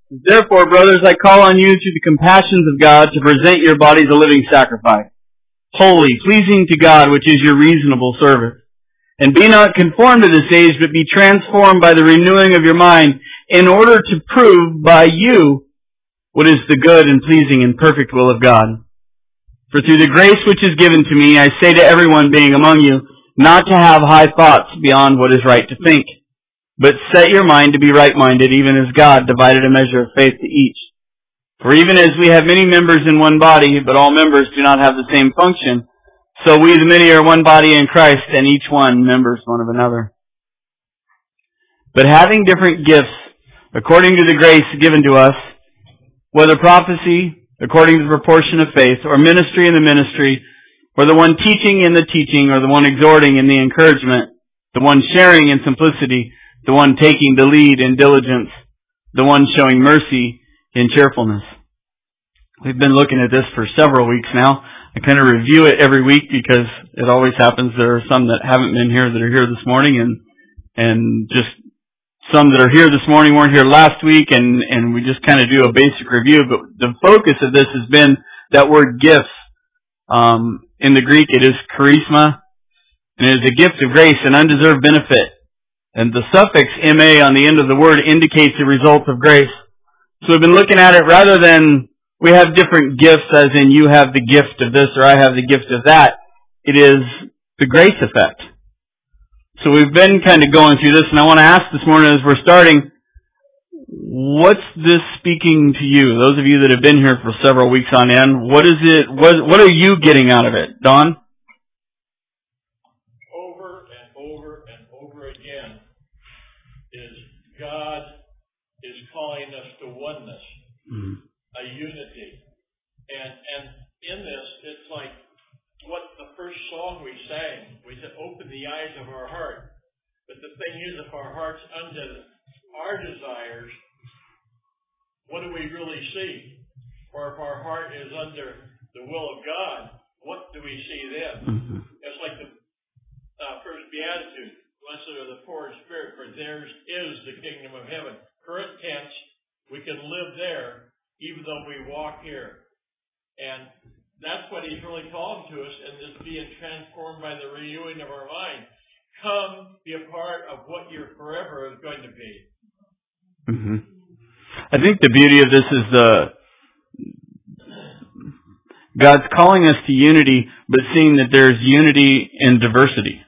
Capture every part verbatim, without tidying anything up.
Therefore, brothers, I call on you through the compassions of God to present your bodies a living sacrifice, holy, pleasing to God, which is your reasonable service. And be not conformed to this age, but be transformed by the renewing of your mind, in order to prove by you what is the good and pleasing and perfect will of God. For through the grace which is given to me, I say to everyone being among you, not to have high thoughts beyond what is right to think, but set your mind to be right-minded, even as God divided a measure of faith to each. For even as we have many members in one body, but all members do not have the same function, so we the many are one body in Christ, and each one members one of another. But having different gifts, according to the grace given to us, whether prophecy, according to the proportion of faith, or ministry in the ministry, or the one teaching in the teaching, or the one exhorting in the encouragement, the one sharing in simplicity, the one taking the lead in diligence, the one showing mercy in cheerfulness. We've been looking at this for several weeks now. I kind of review it every week because it always happens there are some that haven't been here that are here this morning, and and just some that are here this morning weren't here last week, and, and we just kind of do a basic review. But the focus of this has been that word gifts. Um, in the Greek it is charisma, and it is a gift of grace, an undeserved benefit. And the suffix ma on the end of the word indicates the result of grace. So we've been looking at it rather than we have different gifts, as in you have the gift of this or I have the gift of that. It is the grace effect. So we've been kind of going through this, and I want to ask this morning as we're starting, what's this speaking to you? Those of you that have been here for several weeks on end, what is it? What, what are you getting out of it? Don? Over and over and over again is God is calling us to oneness. Mm-hmm. A unity. And and in this, it's like what the first song we sang. We said, open the eyes of our heart. But the thing is, if our heart's under our desires, what do we really see? Or if our heart is under the will of God, what do we see then? Mm-hmm. It's like the uh, first beatitude. Blessed are the poor in spirit, for theirs is the kingdom of heaven. Current tense, we can live there even though we walk here. And that's what he's really calling to us, and this being transformed by the renewing of our mind. Come be a part of what your forever is going to be. Mm-hmm. I think the beauty of this is the God's calling us to unity, but seeing that there's unity in diversity.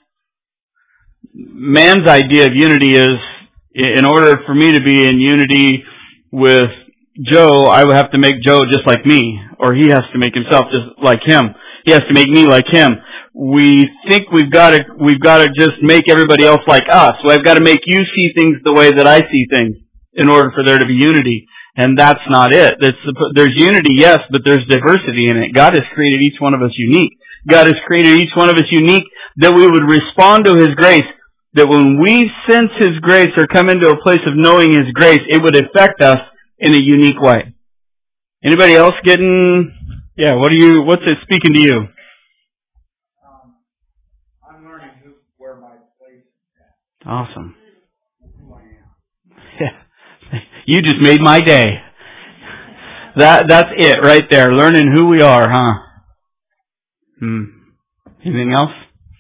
Man's idea of unity is, in order for me to be in unity with Joe, I would have to make Joe just like me, or he has to make himself just like him. He has to make me like him. We think we've got to we've got to just make everybody else like us. So I've got to make you see things the way that I see things in order for there to be unity, and that's not it. It's, there's unity, yes, but there's diversity in it. God has created each one of us unique. God has created each one of us unique that we would respond to His grace. That when we sense His grace or come into a place of knowing His grace, it would affect us in a unique way. Anybody else getting, yeah, what are you, what's it speaking to you? Um, I'm learning who, where my place is at. Awesome. Who I am. Yeah. You just made my day. That, that's it right there. Learning who we are, huh? Hmm. Anything else?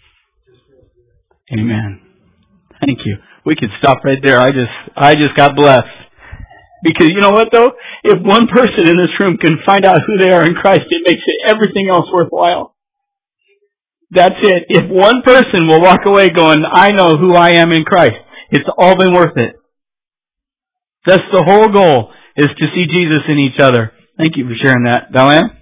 Amen. Thank you. We could stop right there. I just, I just got blessed. Because you know what though? If one person in this room can find out who they are in Christ, it makes it everything else worthwhile. That's it. If one person will walk away going, I know who I am in Christ, it's all been worth it. That's the whole goal, is to see Jesus in each other. Thank you for sharing that. Diane?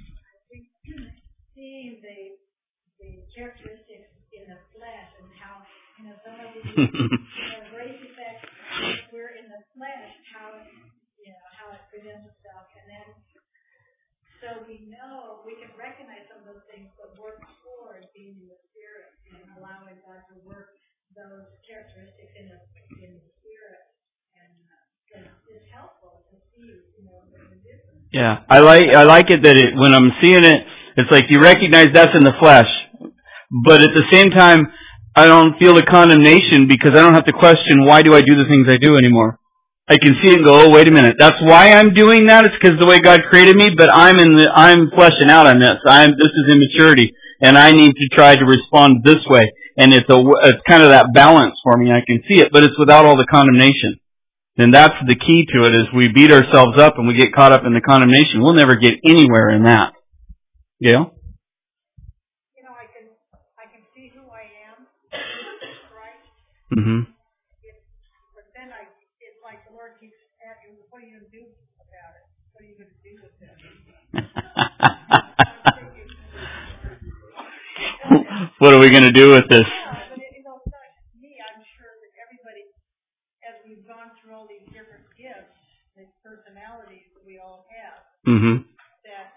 Seeing the, the characteristics in the flesh and how, you know, some of these grace effects, we're in the flesh, how, you know, how it presents itself. And then, so we know, we can recognize some of those things, but work toward being in the Spirit and allowing God to work those characteristics in the, in the Spirit. And uh, it's helpful to see, you know, the difference. Yeah, I like I like it that it, when I'm seeing it, it's like you recognize that's in the flesh, but at the same time, I don't feel the condemnation because I don't have to question why do I do the things I do anymore. I can see it and go, oh, wait a minute. That's why I'm doing that. It's because the way God created me, but I'm in the, I'm fleshing out on this. I'm, this is immaturity, and I need to try to respond this way. And it's a, it's kind of that balance for me. I can see it, but it's without all the condemnation. And that's the key to it, is we beat ourselves up and we get caught up in the condemnation. We'll never get anywhere in that. Gail? You know, I can, I can see who I am, right? Mm-hmm. It, but then I, it's like the Lord keeps asking, what are you going to do about it? What are you going to do with it? What are we going to do with this? Yeah, but it, you know, me, I'm sure that everybody, as we've gone through all these different gifts, the personalities that we all have, Mm-hmm. that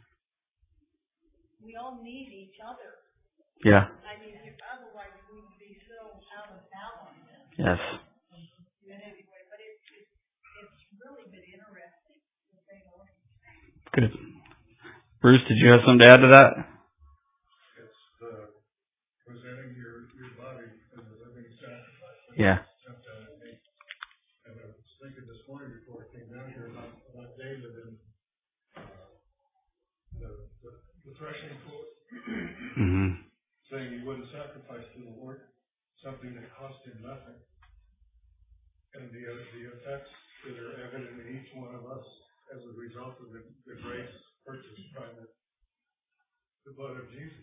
we all need each other. Yeah. I mean, if otherwise we would be so out of balance. Yes. Anyway, but it's it's, it's really been interesting to say the least. Good. Bruce, did you have something to add to that? It's the presenting your, your body as a living sacrifice. Yeah. And I was thinking this morning before I came down here about, about David and uh, the, the, the threshing floor, Mm-hmm. saying he wouldn't sacrifice to the Lord something that cost him nothing. And the, uh, the effects that are evident in each one of us as a result of the, the grace purchased by the, the blood of Jesus.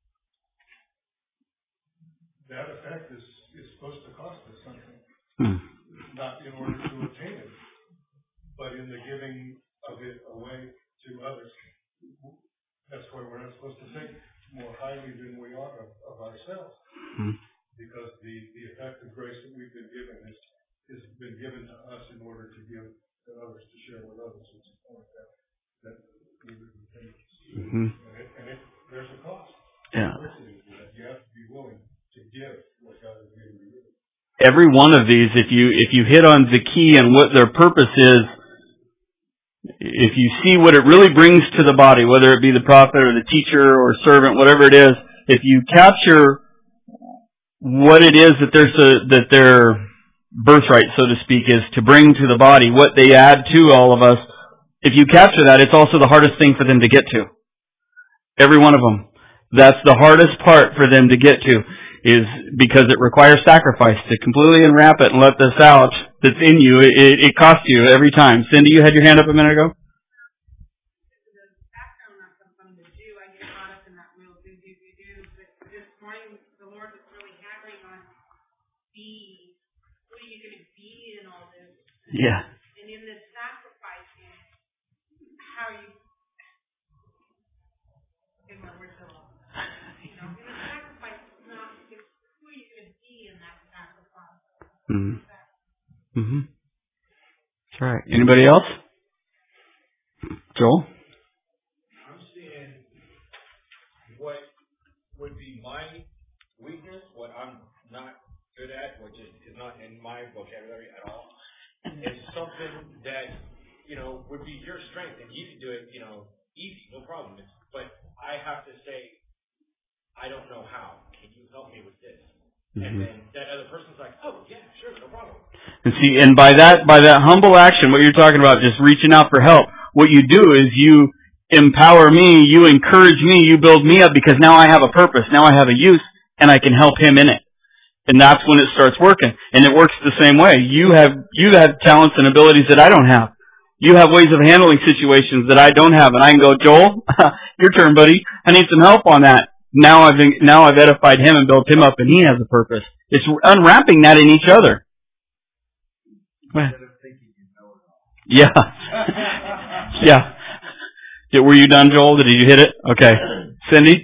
That effect is, is supposed to cost us something. Mm. Not in order to obtain it, but in the giving of it away to others. That's why we're not supposed to think more highly than we are of, of ourselves. Mm. Because the, the effect of grace that we've been given is, has been given to us in order to give to others, to share with others. It's a point that, that we would think. Mm-hmm. And, it, and it, there's a cost. Yeah. You have to be willing to give what God has given you. Every one of these, if you if you hit on the key and what their purpose is, if you see what it really brings to the body, whether it be the prophet or the teacher or servant, whatever it is, if you capture what it is that their that their birthright, so to speak, is to bring to the body, what they add to all of us, if you capture that, it's also the hardest thing for them to get to. Every one of them. That's the hardest part for them to get to, is because it requires sacrifice to completely unwrap it and let this out that's in you. It, it costs you every time. Cindy, you had your hand up a minute ago? The background I come from, the Jew, I get caught up in that real do, do, do, do. But this morning, the Lord was really hammering on be. What are you going to be in all this? Yeah. And in this sacrificing, how are you? In my words, you know, in the sacrifice, it's not. It's who are you going to be in that sacrifice? Mm-hmm. Mm-hmm. That's right. Anybody else? Joel? I'm seeing what would be my weakness, what I'm not good at, which is, is not in my vocabulary at all, is something that, you know, would be your strength, and you can do it, you know, easy, no problem. It's, but I have to say, I don't know how. Can you help me with this? Mm-hmm. And then that other person's like, oh, yeah, sure, no problem. And see, and by that, by that humble action, what you're talking about, just reaching out for help, what you do is you empower me, you encourage me, you build me up, because now I have a purpose, now I have a use, and I can help him in it. And that's when it starts working. And it works the same way. You have, you have talents and abilities that I don't have. You have ways of handling situations that I don't have, and I can go, Joel, your turn, buddy. I need some help on that. Now I've now I've edified him and built him up, and he has a purpose. It's unwrapping that in each other. Yeah. Yeah. Yeah. Were you done, Joel? Did you hit it? Okay. Cindy?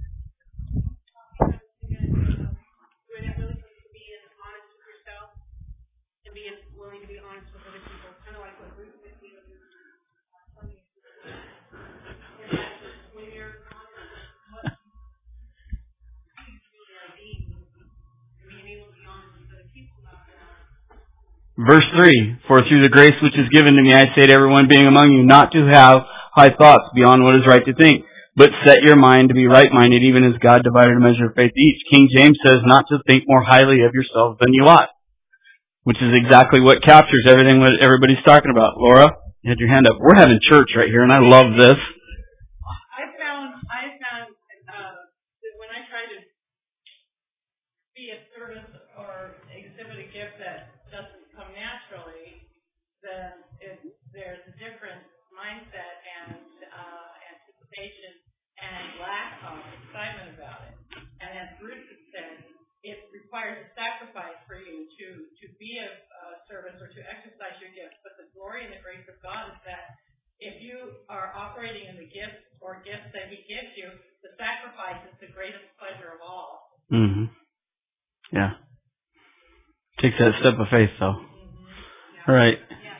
Verse three, for through the grace which is given to me, I say to everyone being among you, not to have high thoughts beyond what is right to think, but set your mind to be right-minded, even as God divided a measure of faith to each. King James says not to think more highly of yourselves than you ought. which is exactly what captures everything that everybody's talking about. Laura, you had your hand up. We're having church right here, and I love this. I found, I found uh, that when I try to be a service or exhibit a gift that doesn't come naturally, then it, there's a different mindset and uh, anticipation and lack of excitement about it. And as Bruce had said, it requires a sacrifice for you to, to be a uh, service or to exercise your gift. But the glory and the grace of God is that if you are operating in the gifts or gifts that He gives you, the sacrifice is the greatest pleasure of all. Mm-hmm. Yeah. Takes that step of faith, though. Mm-hmm. Yeah. All right.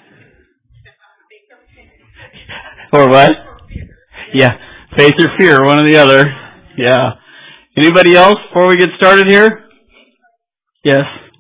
Yeah. Or what? Or fear. Yeah. Faith or fear, one or the other. Yeah. Anybody else before we get started here? Yes.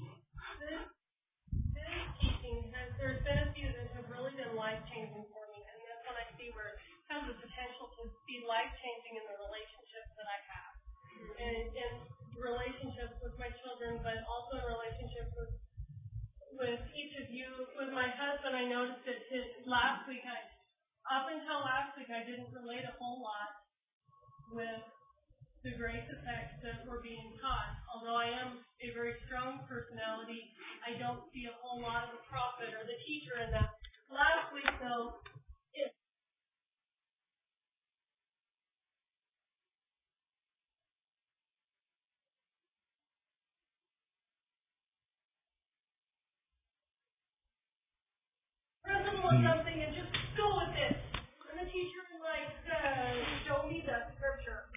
This, this teaching has, there's been a few that have really been life-changing for me, and that's when I see where it has the potential to be life-changing in the relationships that I have. And in relationships with my children, but also in relationships with with each of you. With my husband, I noticed that his, last week, I, up until last week, I didn't relate a whole lot with the grace effects that were being taught. Although I am a very strong personality, I don't see a whole lot of the prophet or the teacher in that. Last week, though, it present was something and just go with it. And the teacher was like, uh, show me the scripture.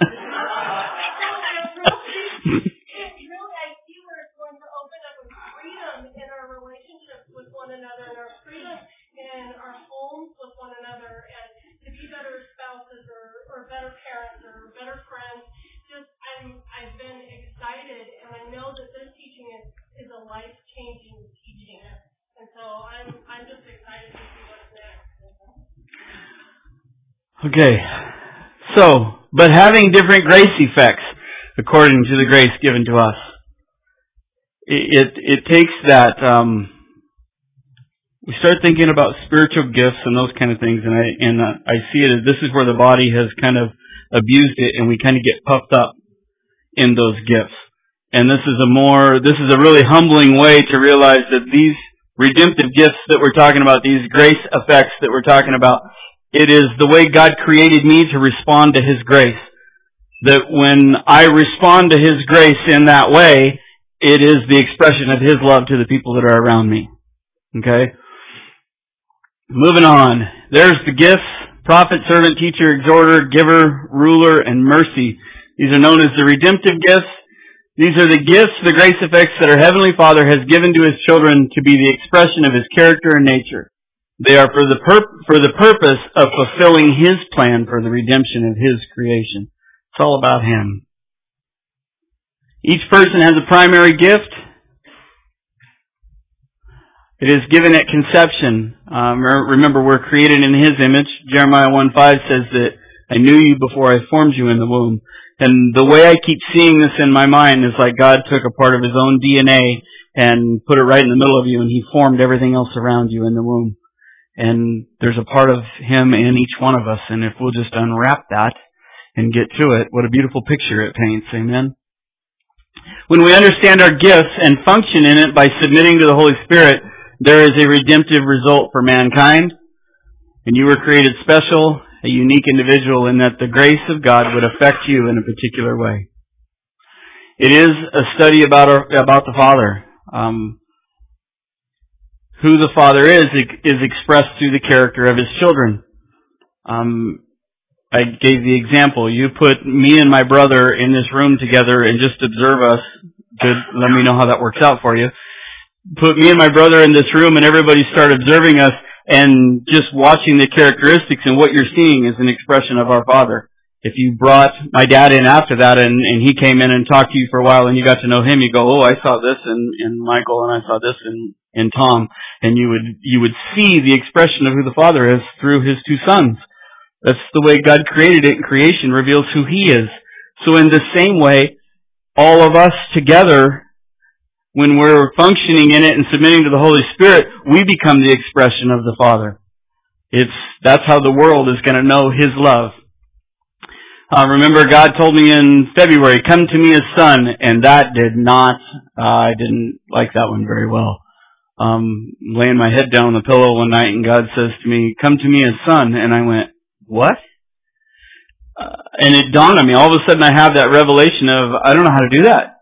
Okay. So, but having different grace effects according to the grace given to us. It, it, it takes that, um, we start thinking about spiritual gifts and those kind of things, and I, and I see it as this is where the body has kind of abused it, and we kind of get puffed up in those gifts. And this is a more, this is a really humbling way to realize that these redemptive gifts that we're talking about, these grace effects that we're talking about, it is the way God created me to respond to His grace. That when I respond to His grace in that way, it is the expression of His love to the people that are around me. Okay? Moving on. There's the gifts: prophet, servant, teacher, exhorter, giver, ruler, and mercy. These are known as the redemptive gifts. These are the gifts, the grace effects that our Heavenly Father has given to His children to be the expression of His character and nature. They are for the pur- for the purpose of fulfilling His plan for the redemption of His creation. It's all about Him. Each person has a primary gift. It is given at conception. Um, remember, we're created in His image. Jeremiah one five says that I knew you before I formed you in the womb. And the way I keep seeing this in my mind is like God took a part of His own D N A and put it right in the middle of you, and He formed everything else around you in the womb. And there's a part of Him in each one of us, and if we'll just unwrap that and get to it, what a beautiful picture it paints. Amen? When we understand our gifts and function in it by submitting to the Holy Spirit, there is a redemptive result for mankind. And you were created special, a unique individual, in that the grace of God would affect you in a particular way. It is a study about our, about the Father. Um, who the Father is is expressed through the character of His children. Um, I gave the example. You put me and my brother in this room together and just observe us. Good. Let me know how that works out for you. Put me and my brother in this room and everybody start observing us and just watching the characteristics, and what you're seeing is an expression of our Father. If you brought my dad in after that and, and he came in and talked to you for a while and you got to know him, you go, oh, I saw this in, in Michael and I saw this in, in Tom. And you would, you would see the expression of who the Father is through His two sons. That's the way God created it, and creation reveals who He is. So in the same way, all of us together when we're functioning in it and submitting to the Holy Spirit, we become the expression of the Father. It's, that's how the world is going to know His love. Uh, remember, God told me in February, come to me as son, and that did not, uh, I didn't like that one very well. Um, laying my head down on the pillow one night, and God says to me, come to me as son, and I went, what? Uh, and it dawned on me, all of a sudden I have that revelation of, I don't know how to do that.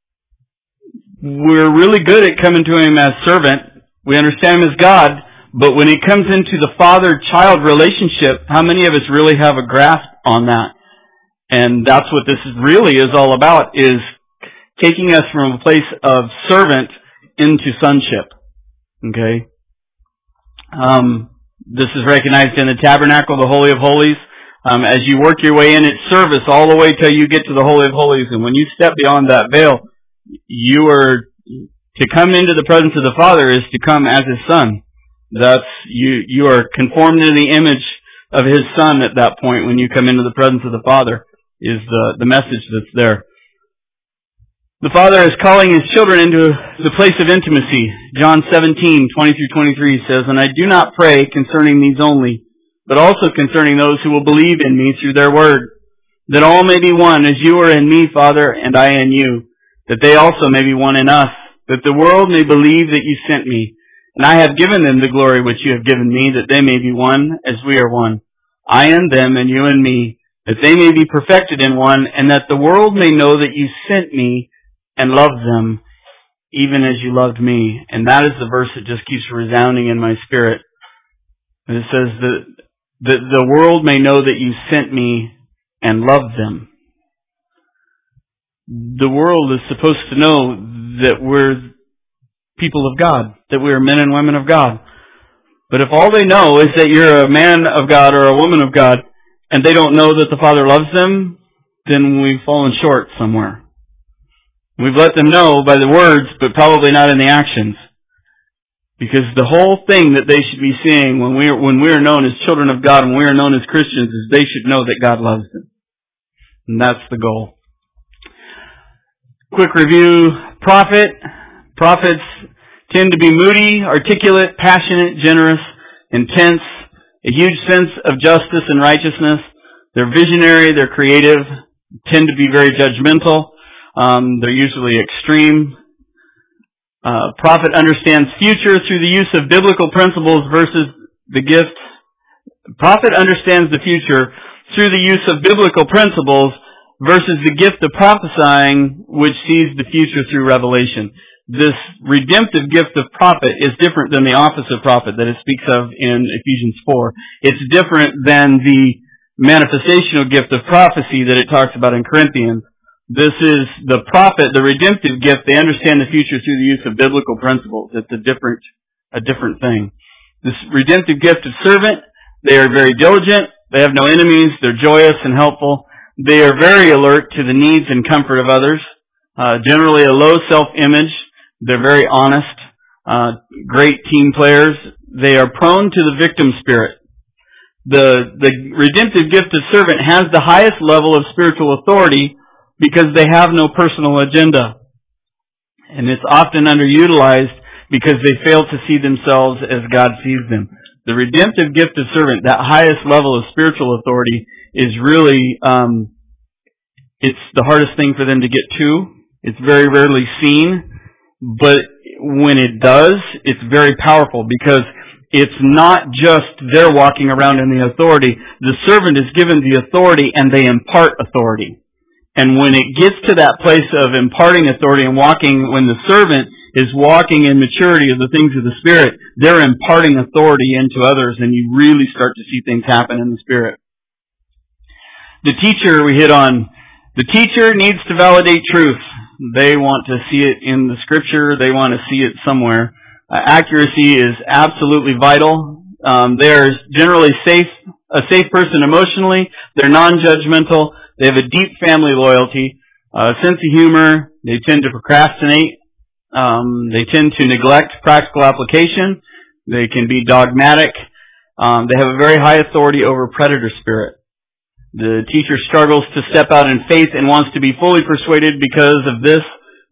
We're really good at coming to Him as servant. We understand Him as God, but when it comes into the father-child relationship, how many of us really have a grasp on that? And that's what this really is all about, is taking us from a place of servant into sonship. Okay? Um, this is recognized in the tabernacle, the Holy of Holies. Um, as you work your way in its service all the way till you get to the Holy of Holies. And when you step beyond that veil, you are, to come into the presence of the Father is to come as His Son. That's, you, you are conformed to the image of His Son at that point when you come into the presence of the Father, is the, the message that's there. The Father is calling His children into the place of intimacy. John seventeen, twenty through twenty-three says, and I do not pray concerning these only, but also concerning those who will believe in me through their word, that all may be one, as you are in me, Father, and I in you, that they also may be one in us, that the world may believe that you sent me. And I have given them the glory which you have given me, that they may be one as we are one. I and them, and you and me, that they may be perfected in one, and that the world may know that you sent me and loved them, even as you loved me. And that is the verse that just keeps resounding in my spirit. And it says that, that the world may know that you sent me and loved them. The world is supposed to know that we're people of God, that we are men and women of God. But if all they know is that you're a man of God or a woman of God, and they don't know that the Father loves them, then we've fallen short somewhere. We've let them know by the words, but probably not in the actions. Because the whole thing that they should be seeing when we are, when we are known as children of God, when we are known as Christians, is they should know that God loves them. And that's the goal. Quick review. Prophet. Prophets tend to be moody, articulate, passionate, generous, intense, a huge sense of justice and righteousness. They're visionary, they're creative, tend to be very judgmental. Um, they're usually extreme. Uh, prophet understands future through the use of biblical principles versus the gift. Prophet understands the future through the use of biblical principles versus the gift of prophesying, which sees the future through revelation. This redemptive gift of prophet is different than the office of prophet that it speaks of in Ephesians four. It's different than the manifestational gift of prophecy that it talks about in Corinthians. This is the prophet, the redemptive gift. They understand the future through the use of biblical principles. It's a different, a different thing. This redemptive gift of servant, they are very diligent. They have no enemies. They're joyous and helpful. They are very alert to the needs and comfort of others. Uh, generally a low self-image. They're very honest, uh, great team players. They are prone to the victim spirit. The, the redemptive gift of servant has the highest level of spiritual authority because they have no personal agenda. And it's often underutilized because they fail to see themselves as God sees them. The redemptive gift of servant, that highest level of spiritual authority, is really, um, it's the hardest thing for them to get to. It's very rarely seen. But when it does, it's very powerful because it's not just they're walking around in the authority. The servant is given the authority and they impart authority. And when it gets to that place of imparting authority and walking, when the servant is walking in maturity of the things of the Spirit, they're imparting authority into others, and you really start to see things happen in the Spirit. The teacher we hit on. The teacher needs to validate truth. They want to see it in the Scripture. They want to see it somewhere. Uh, accuracy is absolutely vital. Um, they're generally safe, a safe person emotionally. They're non-judgmental. They have a deep family loyalty, a sense of humor. They tend to procrastinate. Um, they tend to neglect practical application. They can be dogmatic. Um, they have a very high authority over predator spirit. The teacher struggles to step out in faith and wants to be fully persuaded because of this.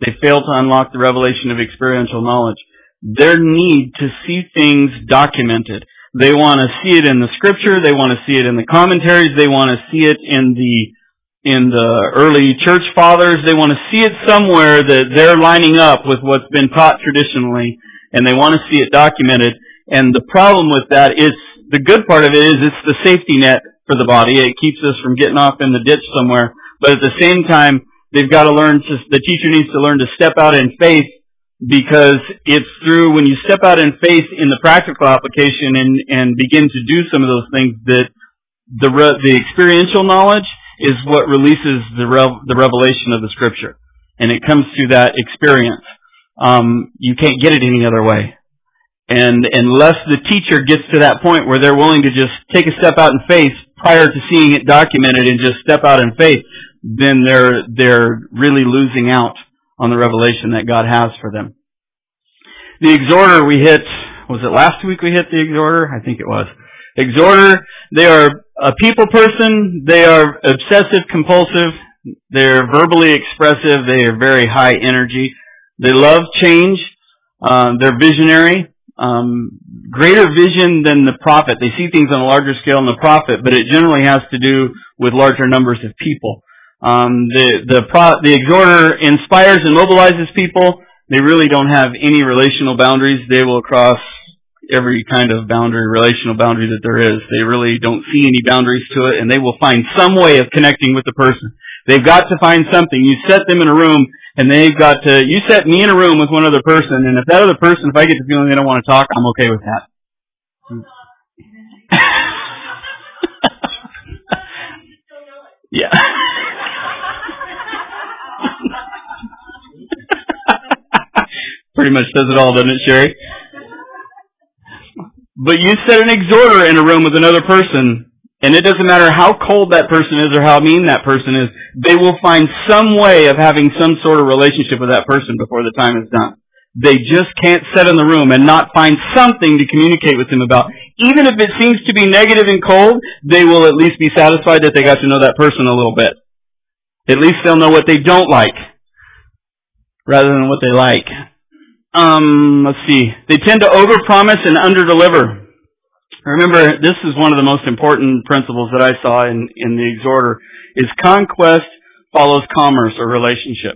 They fail to unlock the revelation of experiential knowledge. Their need to see things documented. They want to see it in the scripture. They want to see it in the commentaries. They want to see it in the in the early church fathers. They want to see it somewhere that they're lining up with what's been taught traditionally, and they want to see it documented. And the problem with that is, the good part of it is it's the safety net for the body. It keeps us from getting off in the ditch somewhere. But at the same time, they've got to learn to, the teacher needs to learn to step out in faith, because it's through, when you step out in faith in the practical application and, and begin to do some of those things, that the re, the experiential knowledge is what releases the rev, the revelation of the Scripture. And it comes through that experience. Um, you can't get it any other way. And unless the teacher gets to that point where they're willing to just take a step out in faith prior to seeing it documented and just step out in faith, then they're they're really losing out on the revelation that God has for them. The exhorter we hit, was it last week we hit the exhorter? I think it was. Exhorter, they are a people person. They are obsessive compulsive. They're verbally expressive. They are very high energy. They love change. Uh, they're visionary. Um, greater vision than the prophet. They see things on a larger scale than the prophet, but it generally has to do with larger numbers of people. Um, the the pro, the exhorter inspires and mobilizes people. They really don't have any relational boundaries. They will cross every kind of boundary, relational boundary that there is. They really don't see any boundaries to it, and they will find some way of connecting with the person. They've got to find something. You set them in a room, and they've got to, you set me in a room with one other person, and if that other person, if I get the feeling they don't want to talk, I'm okay with that. Yeah. Pretty much says it all, doesn't it, Sherry? But you set an exhorter in a room with another person, and it doesn't matter how cold that person is or how mean that person is, they will find some way of having some sort of relationship with that person before the time is done. They just can't sit in the room and not find something to communicate with him about. Even if it seems to be negative and cold, they will at least be satisfied that they got to know that person a little bit. At least they'll know what they don't like, rather than what they like. Um, let's see. They tend to overpromise and underdeliver. Remember, this is one of the most important principles that I saw in, in the exhorter, is conquest follows commerce or relationship.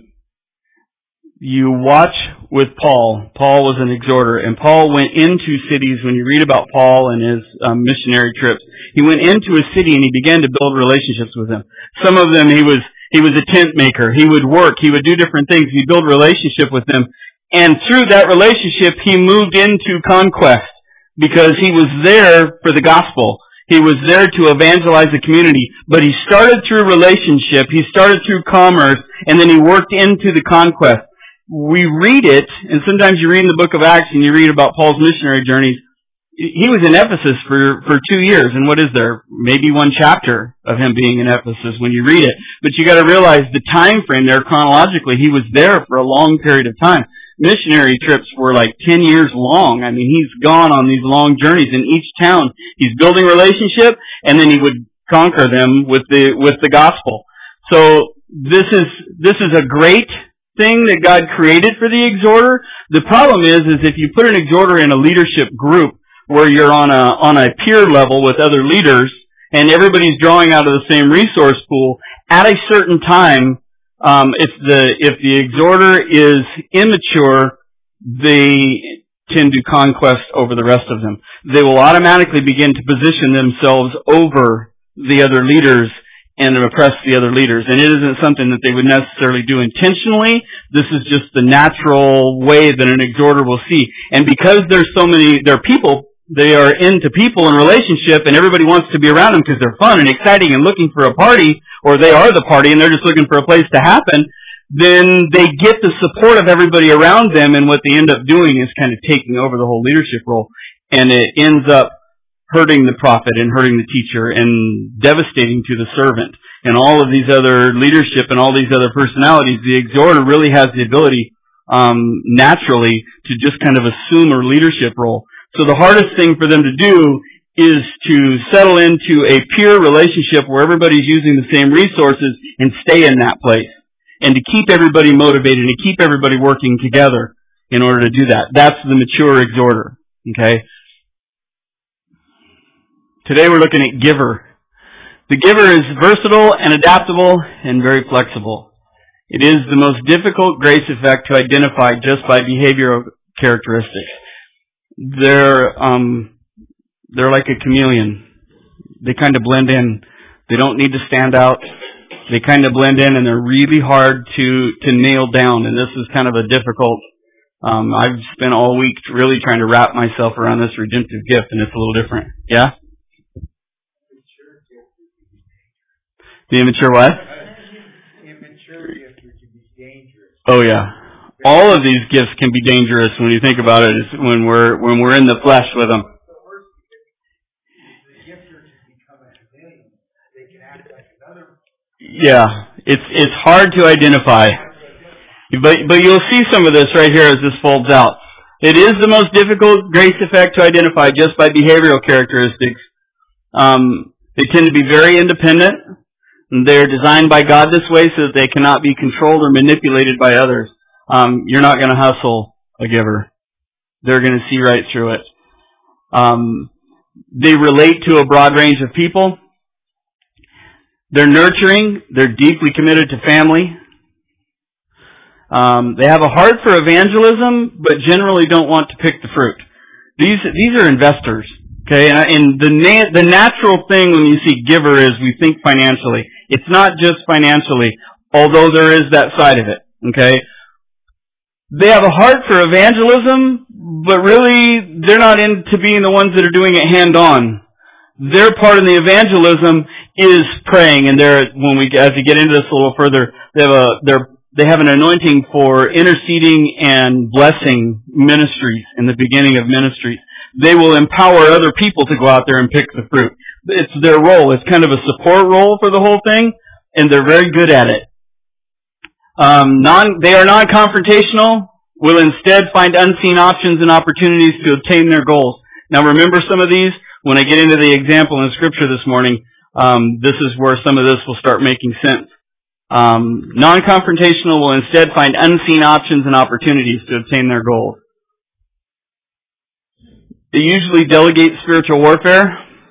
You watch with Paul. Paul was an exhorter, and Paul went into cities. When you read about Paul and his um, missionary trips, he went into a city and he began to build relationships with them. Some of them he was he was a tent maker. He would work. He would do different things. He built relationship with them. And through that relationship, he moved into conquest because he was there for the gospel. He was there to evangelize the community. But he started through relationship. He started through commerce. And then he worked into the conquest. We read it, and sometimes you read in the book of Acts and you read about Paul's missionary journeys. He was in Ephesus for, for two years. And what is there? Maybe one chapter of him being in Ephesus when you read it. But you got to realize the time frame there chronologically. He was there for a long period of time. Missionary trips were like ten years long. I mean, he's gone on these long journeys in each town. He's building relationship, and then he would conquer them with the with the gospel. So this is this is a great thing that God created for the exhorter. The problem is, is if you put an exhorter in a leadership group where you're on a on a peer level with other leaders, and everybody's drawing out of the same resource pool at a certain time. Um, if the if the exhorter is immature, they tend to conquest over the rest of them. They will automatically begin to position themselves over the other leaders and oppress the other leaders. And it isn't something that they would necessarily do intentionally. This is just the natural way that an exhorter will see. And because there's so many, they're people, they are into people and relationship, and everybody wants to be around them because they're fun and exciting and looking for a party, or they are the party and they're just looking for a place to happen, then they get the support of everybody around them, and what they end up doing is kind of taking over the whole leadership role. And it ends up hurting the prophet and hurting the teacher and devastating to the servant. And all of these other leadership and all these other personalities, the exhorter really has the ability um, naturally to just kind of assume a leadership role. So the hardest thing for them to do is to settle into a peer relationship where everybody's using the same resources and stay in that place. and to keep everybody motivated and to keep everybody working together in order to do that. That's the mature exhorter. Okay? Today we're looking at giver. The giver is versatile and adaptable and very flexible. It is the most difficult grace effect to identify just by behavioral characteristics. They're um, they're like a chameleon. They kind of blend in. They don't need to stand out. They kind of blend in, and they're really hard to to nail down. And this is kind of a difficult. Um, I've spent all week really trying to wrap myself around this redemptive gift, and it's a little different. Yeah. The immature what? Immature gift can be dangerous. Oh yeah. All of these gifts can be dangerous when you think about it. It's when we're when we're in the flesh with them. Yeah, it's it's hard to identify, but but you'll see some of this right here as this folds out. It is the most difficult grace effect to identify just by behavioral characteristics. Um, they tend to be very independent. They're designed by God this way so that they cannot be controlled or manipulated by others. Um, you're not going to hustle a giver. They're going to see right through it. Um, they relate to a broad range of people. They're nurturing. They're deeply committed to family. Um, they have a heart for evangelism, but generally don't want to pick the fruit. These these are investors. Okay, and the na- the natural thing when you see giver is we think financially. It's not just financially, although there is that side of it. Okay, they have a heart for evangelism, but really they're not into being the ones that are doing it hand on. Their part in the evangelism is praying, and they're when we as we get into this a little further, they have a they're they have an anointing for interceding and blessing ministries in the beginning of ministries. They will empower other people to go out there and pick the fruit. It's their role. It's kind of a support role for the whole thing, and they're very good at it. Um, non, they are non-confrontational, will instead find unseen options and opportunities to obtain their goals. Now remember some of these. When I get into the example in Scripture this morning, um, this is where some of this will start making sense. Um, non-confrontational will instead find unseen options and opportunities to obtain their goals. They usually delegate spiritual warfare.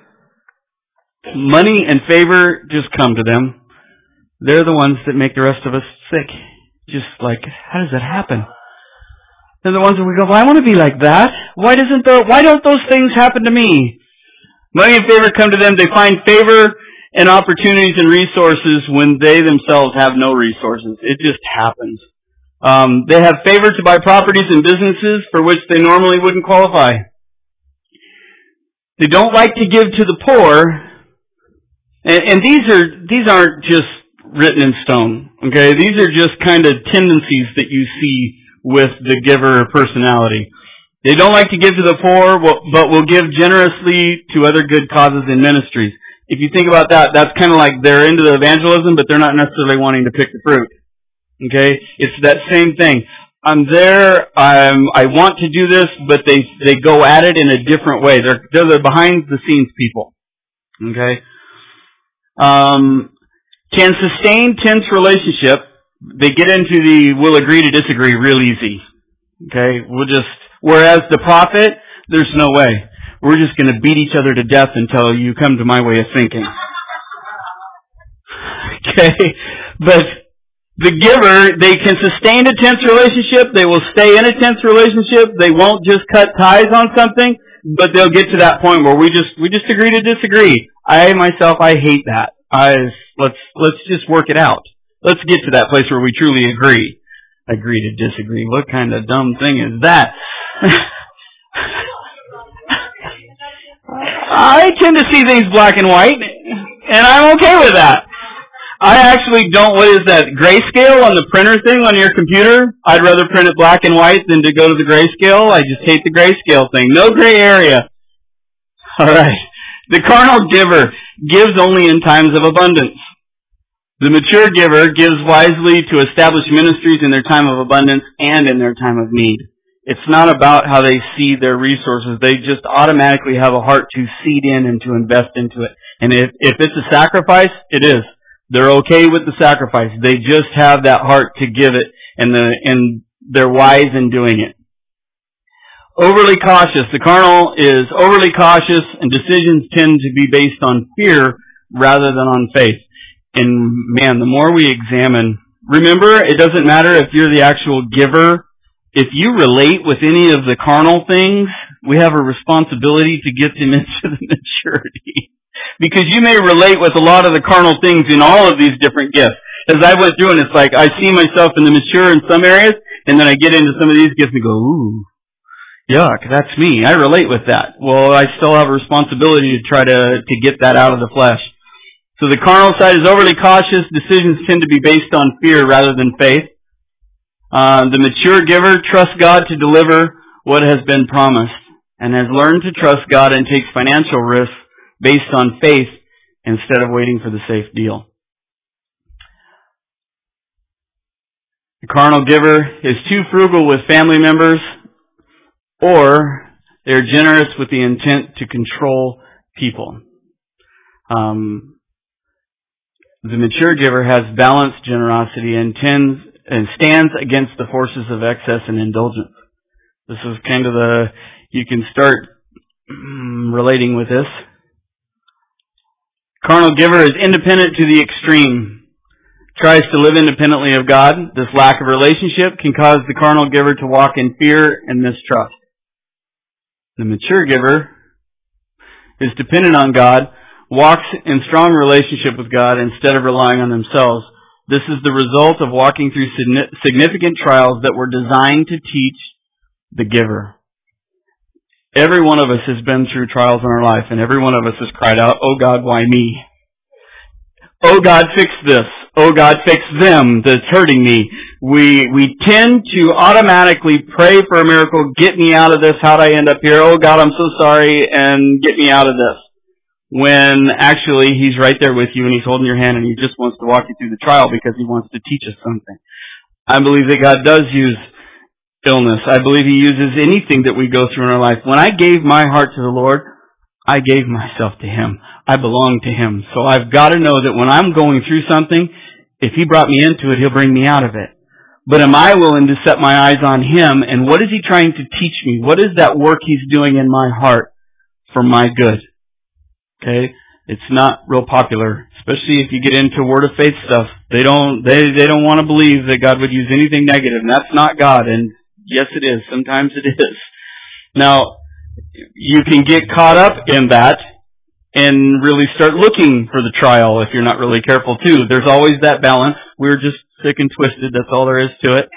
Money and favor just come to them. They're the ones that make the rest of us sick. Just like, how does that happen? They're the ones that we go, well, I want to be like that. Why doesn't the, why don't those things happen to me? Money and favor come to them. They find favor and opportunities and resources when they themselves have no resources. It just happens. Um, they have favor to buy properties and businesses for which they normally wouldn't qualify. They don't like to give to the poor, and, and these are these aren't just written in stone. Okay, these are just kind of tendencies that you see with the giver personality. They don't like to give to the poor, but will give generously to other good causes and ministries. If you think about that, that's kind of like they're into the evangelism, but they're not necessarily wanting to pick the fruit. Okay, it's that same thing. I'm there, I'm, I want to do this, but they they go at it in a different way. They're, they're the behind-the-scenes people. Okay? Um, can sustain tense relationship. They get into the we'll agree to disagree real easy. Okay? We'll just, whereas the prophet, there's no way. We're just going to beat each other to death until you come to my way of thinking. Okay? But the giver, they can sustain a tense relationship. They will stay in a tense relationship. They won't just cut ties on something, but they'll get to that point where we just we just agree to disagree. I myself, I hate that. I let's let's just work it out. Let's get to that place where we truly agree. Agree to disagree. What kind of dumb thing is that? I tend to see things black and white, and I'm okay with that. I actually don't, what is that, grayscale on the printer thing on your computer? I'd rather print it black and white than to go to the grayscale. I just hate the grayscale thing. No gray area. Alright. The carnal giver gives only in times of abundance. The mature giver gives wisely to establish ministries in their time of abundance and in their time of need. It's not about how they see their resources. They just automatically have a heart to seed in and to invest into it. And if, if it's a sacrifice, it is. They're okay with the sacrifice. They just have that heart to give it, and the and they're wise in doing it. Overly cautious. The carnal is overly cautious, and decisions tend to be based on fear rather than on faith. And man, the more we examine, remember, it doesn't matter if you're the actual giver. If you relate with any of the carnal things, we have a responsibility to get them into the maturity. Because you may relate with a lot of the carnal things in all of these different gifts. As I went through, and it's like, I see myself in the mature in some areas, and then I get into some of these gifts and go, ooh, yuck, that's me. I relate with that. Well, I still have a responsibility to try to, to get that out of the flesh. So the carnal side is overly cautious. Decisions tend to be based on fear rather than faith. Uh, the mature giver trusts God to deliver what has been promised and has learned to trust God and takes financial risks based on faith instead of waiting for the safe deal. The carnal giver is too frugal with family members, or they're generous with the intent to control people. Um, the mature giver has balanced generosity and tends and stands against the forces of excess and indulgence. This is kind of the, you can start relating with this. Carnal giver is independent to the extreme, tries to live independently of God. This lack of relationship can cause the carnal giver to walk in fear and mistrust. The mature giver is dependent on God, walks in strong relationship with God instead of relying on themselves. This is the result of walking through significant trials that were designed to teach the giver. Every one of us has been through trials in our life, and every one of us has cried out, "Oh God, why me? Oh God, fix this. Oh God, fix them that's hurting me." We we tend to automatically pray for a miracle. Get me out of this. How'd I end up here? Oh God, I'm so sorry, and get me out of this. When actually He's right there with you, and He's holding your hand, and He just wants to walk you through the trial because He wants to teach us something. I believe that God does use illness. I believe He uses anything that we go through in our life. When I gave my heart to the Lord, I gave myself to Him. I belong to Him. So I've got to know that when I'm going through something, if He brought me into it, He'll bring me out of it. But am I willing to set my eyes on Him, and what is He trying to teach me? What is that work He's doing in my heart for my good? Okay? It's not real popular, especially if you get into Word of Faith stuff. They don't, they, they don't want to believe that God would use anything negative, and that's not God, and yes, it is. Sometimes it is. Now, you can get caught up in that and really start looking for the trial if you're not really careful too. There's always that balance. We're just sick and twisted. That's all there is to it.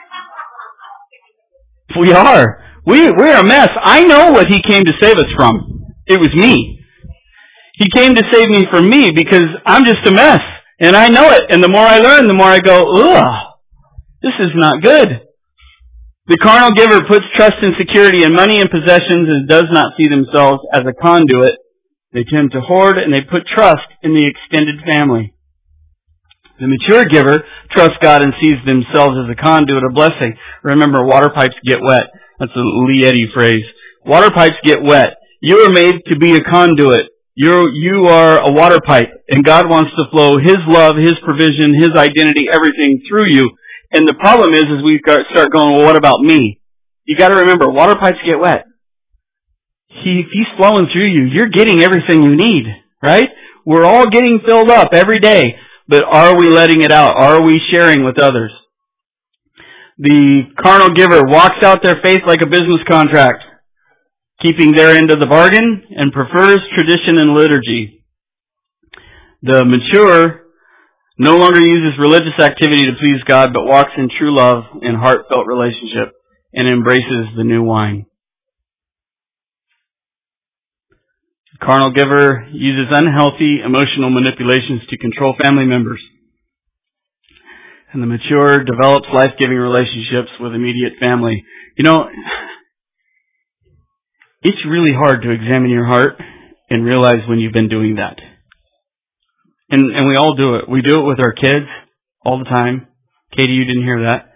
We are. We, we're a mess. I know what He came to save us from. It was me. He came to save me from me because I'm just a mess. And I know it. And the more I learn, the more I go, ugh, this is not good. The carnal giver puts trust and security in money and possessions and does not see themselves as a conduit. They tend to hoard, and they put trust in the extended family. The mature giver trusts God and sees themselves as a conduit of blessing. Remember, water pipes get wet. That's a Lee Eddy phrase. Water pipes get wet. You are made to be a conduit. You're, you are a water pipe, and God wants to flow His love, His provision, His identity, everything through you. And the problem is, is we start going, well, what about me? You got to remember, water pipes get wet. He, if He's flowing through you, you're getting everything you need, right? We're all getting filled up every day, but are we letting it out? Are we sharing with others? The carnal giver walks out their faith like a business contract, keeping their end of the bargain, and prefers tradition and liturgy. The mature no longer uses religious activity to please God, but walks in true love and heartfelt relationship and embraces the new wine. The carnal giver uses unhealthy emotional manipulations to control family members. And the mature develops life-giving relationships with immediate family. You know, it's really hard to examine your heart and realize when you've been doing that. And and we all do it. We do it with our kids all the time. Katie, you didn't hear that.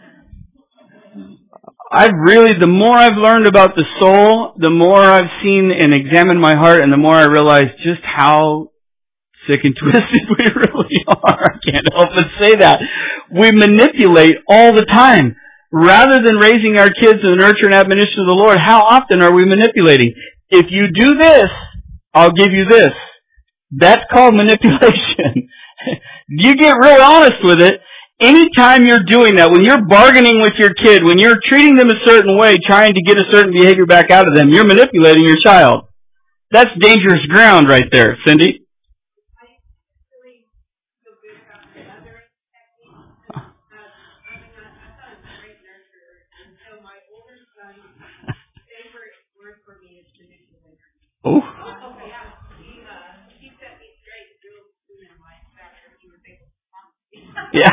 I've really, the more I've learned about the soul, the more I've seen and examined my heart, and the more I realize just how Sick and twisted, we really are. I can't help but say that. We manipulate all the time. Rather than raising our kids in the nurture and admonition of the Lord, how often are we manipulating? If you do this, I'll give you this. That's called manipulation. You get real honest with it. Anytime you're doing that, when you're bargaining with your kid, when you're treating them a certain way, trying to get a certain behavior back out of them, you're manipulating your child. That's dangerous ground right there, Cindy. Oh. Yeah.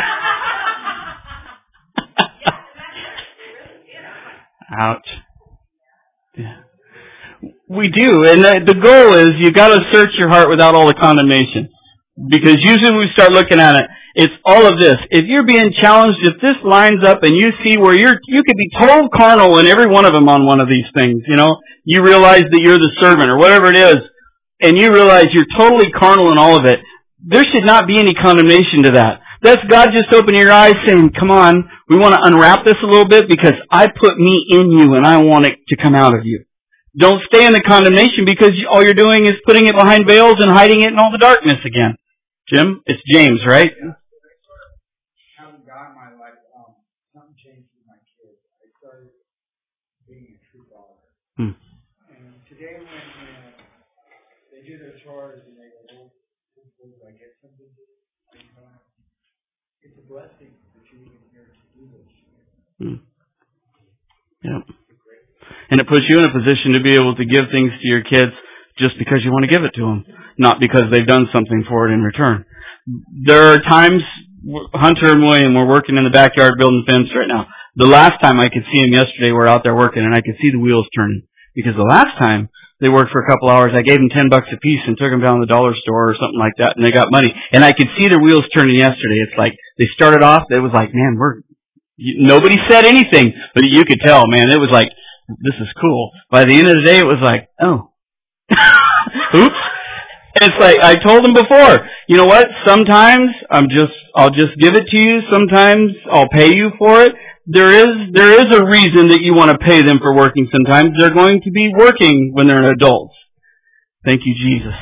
Ouch. Yeah. We do, and the goal is you got to search your heart without all the condemnation, because usually when we start looking at it, it's all of this. If you're being challenged, if this lines up, and you see where you're, you could be total carnal in every one of them on one of these things. You know, you realize that you're the servant or whatever it is, and you realize you're totally carnal in all of it. There should not be any condemnation to that. That's God just opening your eyes saying, come on, we want to unwrap this a little bit because I put me in you and I want it to come out of you. Don't stay in the condemnation because all you're doing is putting it behind veils and hiding it in all the darkness again. Jim, it's James, right? Having God in my life, um, something changed with my kids. I started being a true father. Hmm. And today when uh, they do their chores and they go, oh, do I get something to do? It's a blessing that you're even here to do this. Hmm. Yep. And it puts you in a position to be able to give things to your kids just because you want to give it to them, not because they've done something for it in return. There are times, Hunter and William were working in the backyard building fence right now. The last time I could see them yesterday, we were out there working, and I could see the wheels turning. Because the last time they worked for a couple hours, I gave them ten bucks a piece and took them down to the dollar store or something like that, and they got money. And I could see their wheels turning yesterday. It's like, they started off, it was like, man, we're, nobody said anything, but you could tell, man, it was like, this is cool. By the end of the day, it was like, oh. Oops. It's like, I told them before, you know what, sometimes I'm just, I'll just give it to you, sometimes I'll pay you for it. There is, there is a reason that you want to pay them for working sometimes. They're going to be working when they're adults. Thank you, Jesus.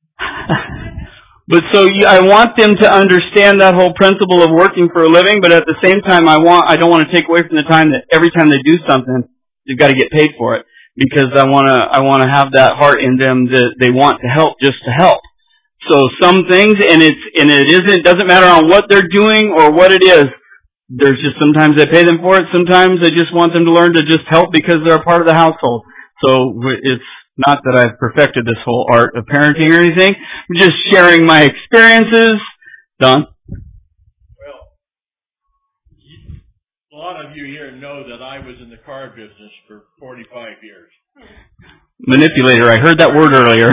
But so you, I want them to understand that whole principle of working for a living, but at the same time, I want, I don't want to take away from the time that every time they do something, they've got to get paid for it. Because I want to, I want to have that heart in them that they want to help just to help. So some things, and it's, and it isn't, it doesn't matter on what they're doing or what it is. There's just sometimes I pay them for it. Sometimes I just want them to learn to just help because they're a part of the household. So it's not that I've perfected this whole art of parenting or anything. I'm just sharing my experiences. Don? Well, a lot of you here know that I was in the car business for forty-five years. Manipulator. I heard that word earlier.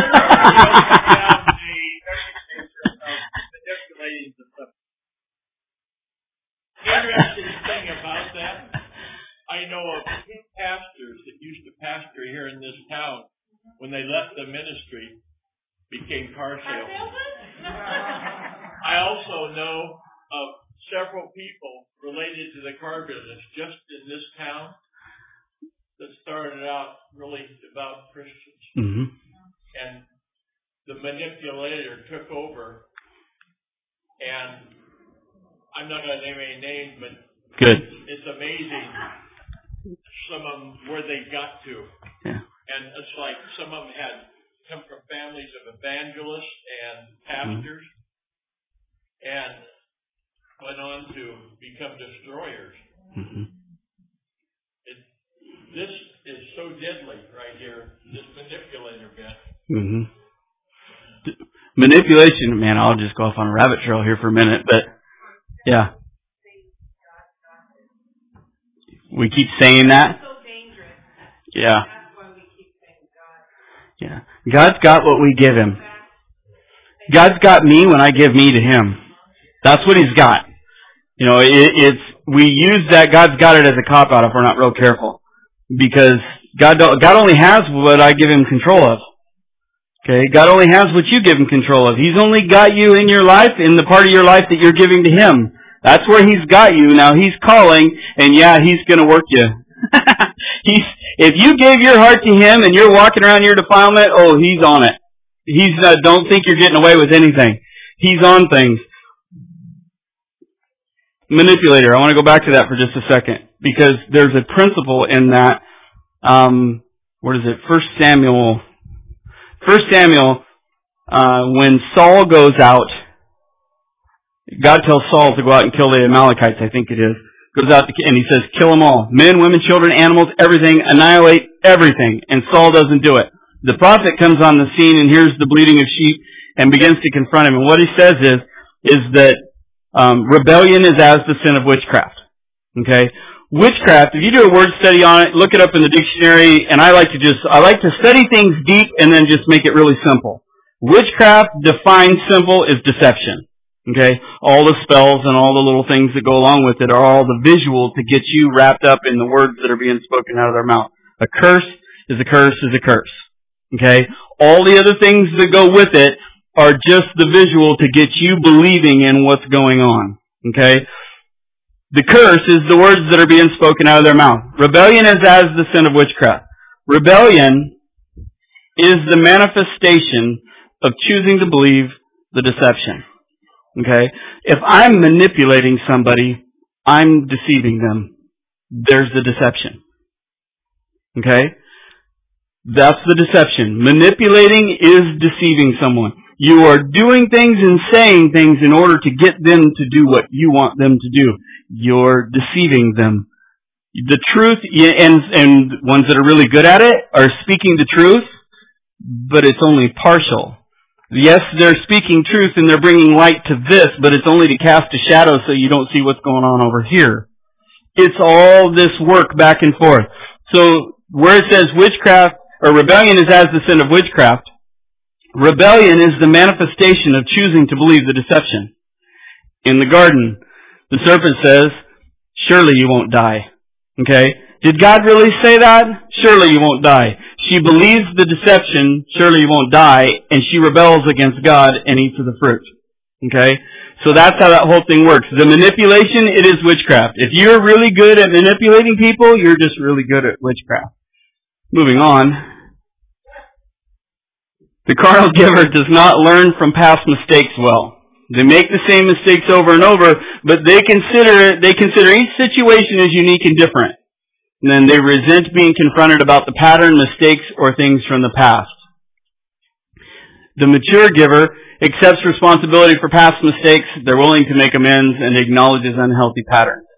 Interesting thing about that, I know of two pastors that used to pastor here in this town, when they left the ministry, became car salesmen. I also know of several people related to the car business just in this town that started out really devout Christians. Mm-hmm. And the manipulator took over, and I'm not going to name any names, but good. It's amazing some of them where they got to. Yeah. And it's like some of them had come from families of evangelists and pastors, mm-hmm. and went on to become destroyers. Mm-hmm. It, this is so deadly right here, this manipulator bit. Mm-hmm. Manipulation, man, I'll just go off on a rabbit trail here for a minute, but yeah. We keep saying that. Yeah. Yeah. God's got what we give Him. God's got me when I give me to Him. That's what He's got. You know, it, it's, we use that God's got it as a cop-out if we're not real careful. Because God don't, God only has what I give Him control of. Okay? God only has what you give Him control of. He's only got you in your life, in the part of your life that you're giving to Him. That's where He's got you. Now He's calling, and yeah, He's going to work you. he's If you gave your heart to Him and you're walking around your defilement, oh, He's on it. He's uh, don't think you're getting away with anything. He's on things. Manipulator. I want to go back to that for just a second, because there's a principle in that. Um, what is it? First Samuel. First Samuel. Uh, when Saul goes out, God tells Saul to go out and kill the Amalekites. I think it is. Goes out to, and He says, "Kill them all: men, women, children, animals, everything. Annihilate everything." And Saul doesn't do it. The prophet comes on the scene and hears the bleating of sheep and begins to confront him. And what he says is, is that um, rebellion is as the sin of witchcraft. Okay? Witchcraft, if you do a word study on it, look it up in the dictionary, and I like to just, I like to study things deep and then just make it really simple. Witchcraft, defined simple, is deception. Okay? All the spells and all the little things that go along with it are all the visual to get you wrapped up in the words that are being spoken out of their mouth. A curse is a curse is a curse. Okay? All the other things that go with it are just the visual to get you believing in what's going on. Okay? The curse is the words that are being spoken out of their mouth. Rebellion is as the sin of witchcraft. Rebellion is the manifestation of choosing to believe the deception. Okay? If I'm manipulating somebody, I'm deceiving them. There's the deception. Okay? That's the deception. Manipulating is deceiving someone. You are doing things and saying things in order to get them to do what you want them to do. You're deceiving them. The truth, and, and ones that are really good at it are speaking the truth, but it's only partial. Yes, they're speaking truth and they're bringing light to this, but it's only to cast a shadow so you don't see what's going on over here. It's all this work back and forth. So, where it says witchcraft, or rebellion is as the sin of witchcraft, rebellion is the manifestation of choosing to believe the deception. In the garden, the serpent says, "Surely you won't die." Okay? Did God really say that? Surely you won't die. She believes the deception, surely you won't die, and she rebels against God and eats of the fruit. Okay? So that's how that whole thing works. The manipulation, it is witchcraft. If you're really good at manipulating people, you're just really good at witchcraft. Moving on. The carnal giver does not learn from past mistakes well. They make the same mistakes over and over, but they consider they consider each situation as unique and different. And then they resent being confronted about the pattern, mistakes, or things from the past. The mature giver accepts responsibility for past mistakes, they're willing to make amends, and acknowledges unhealthy patterns.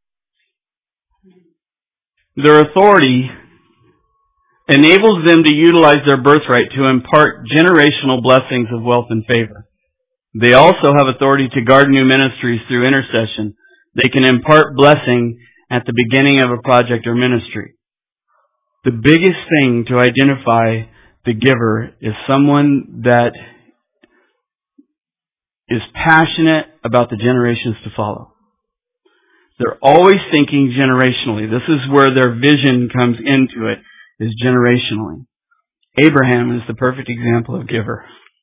Their authority enables them to utilize their birthright to impart generational blessings of wealth and favor. They also have authority to guard new ministries through intercession. They can impart blessing at the beginning of a project or ministry. The biggest thing to identify the giver is someone that is passionate about the generations to follow. They're always thinking generationally. This is where their vision comes into it, is generationally. Abraham is the perfect example of giver.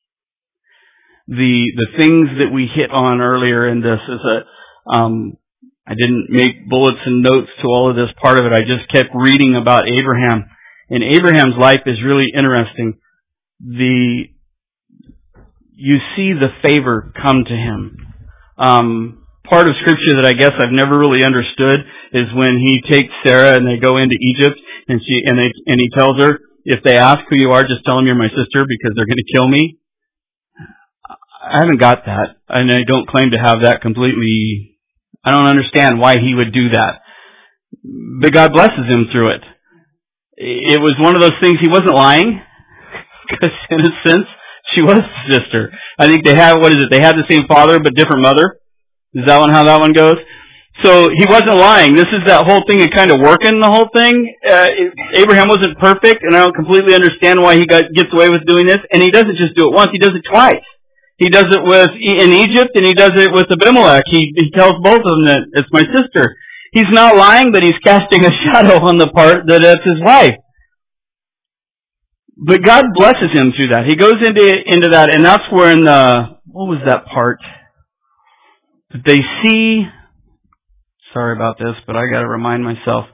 The the things that we hit on earlier in this is a um, I didn't make bullets and notes to all of this part of it. I just kept reading about Abraham. And Abraham's life is really interesting. The you see the favor come to him. Um, part of Scripture that I guess I've never really understood is when he takes Sarah and they go into Egypt, and she and they and he tells her, if they ask who you are, just tell them you're my sister because they're going to kill me. I haven't got that, and I don't claim to have that completely. I don't understand why he would do that. But God blesses him through it. It was one of those things, he wasn't lying, because in a sense, she was his sister. I think they have, what is it, they had the same father but different mother. Is that one how that one goes? So he wasn't lying. This is that whole thing of kind of working the whole thing. Uh, Abraham wasn't perfect, and I don't completely understand why he got, gets away with doing this. And he doesn't just do it once, he does it twice. He does it with in Egypt, and he does it with Abimelech. He, he tells both of them that it's my sister. He's not lying, but he's casting a shadow on the part that it's his wife. But God blesses him through that. He goes into into that, and that's where in the, what was that part? They see, sorry about this, but I got to remind myself.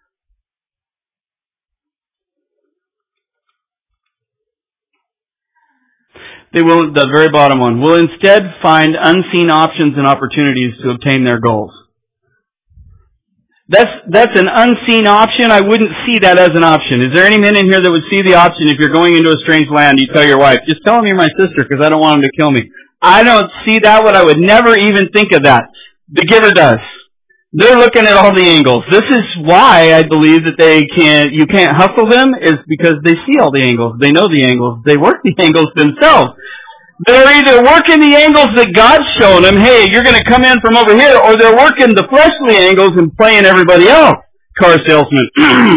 They will, the very bottom one, will instead find unseen options and opportunities to obtain their goals. That's that's an unseen option. I wouldn't see that as an option. Is there any men in here that would see the option if you're going into a strange land, you tell your wife, just tell him you're my sister because I don't want him to kill me. I don't see that one. I would never even think of that. The giver does. They're looking at all the angles. This is why I believe that they can't, you can't hustle them, is because they see all the angles. They know the angles. They work the angles themselves. They're either working the angles that God's showing them, hey, you're going to come in from over here, or they're working the fleshly angles and playing everybody else. Car salesman.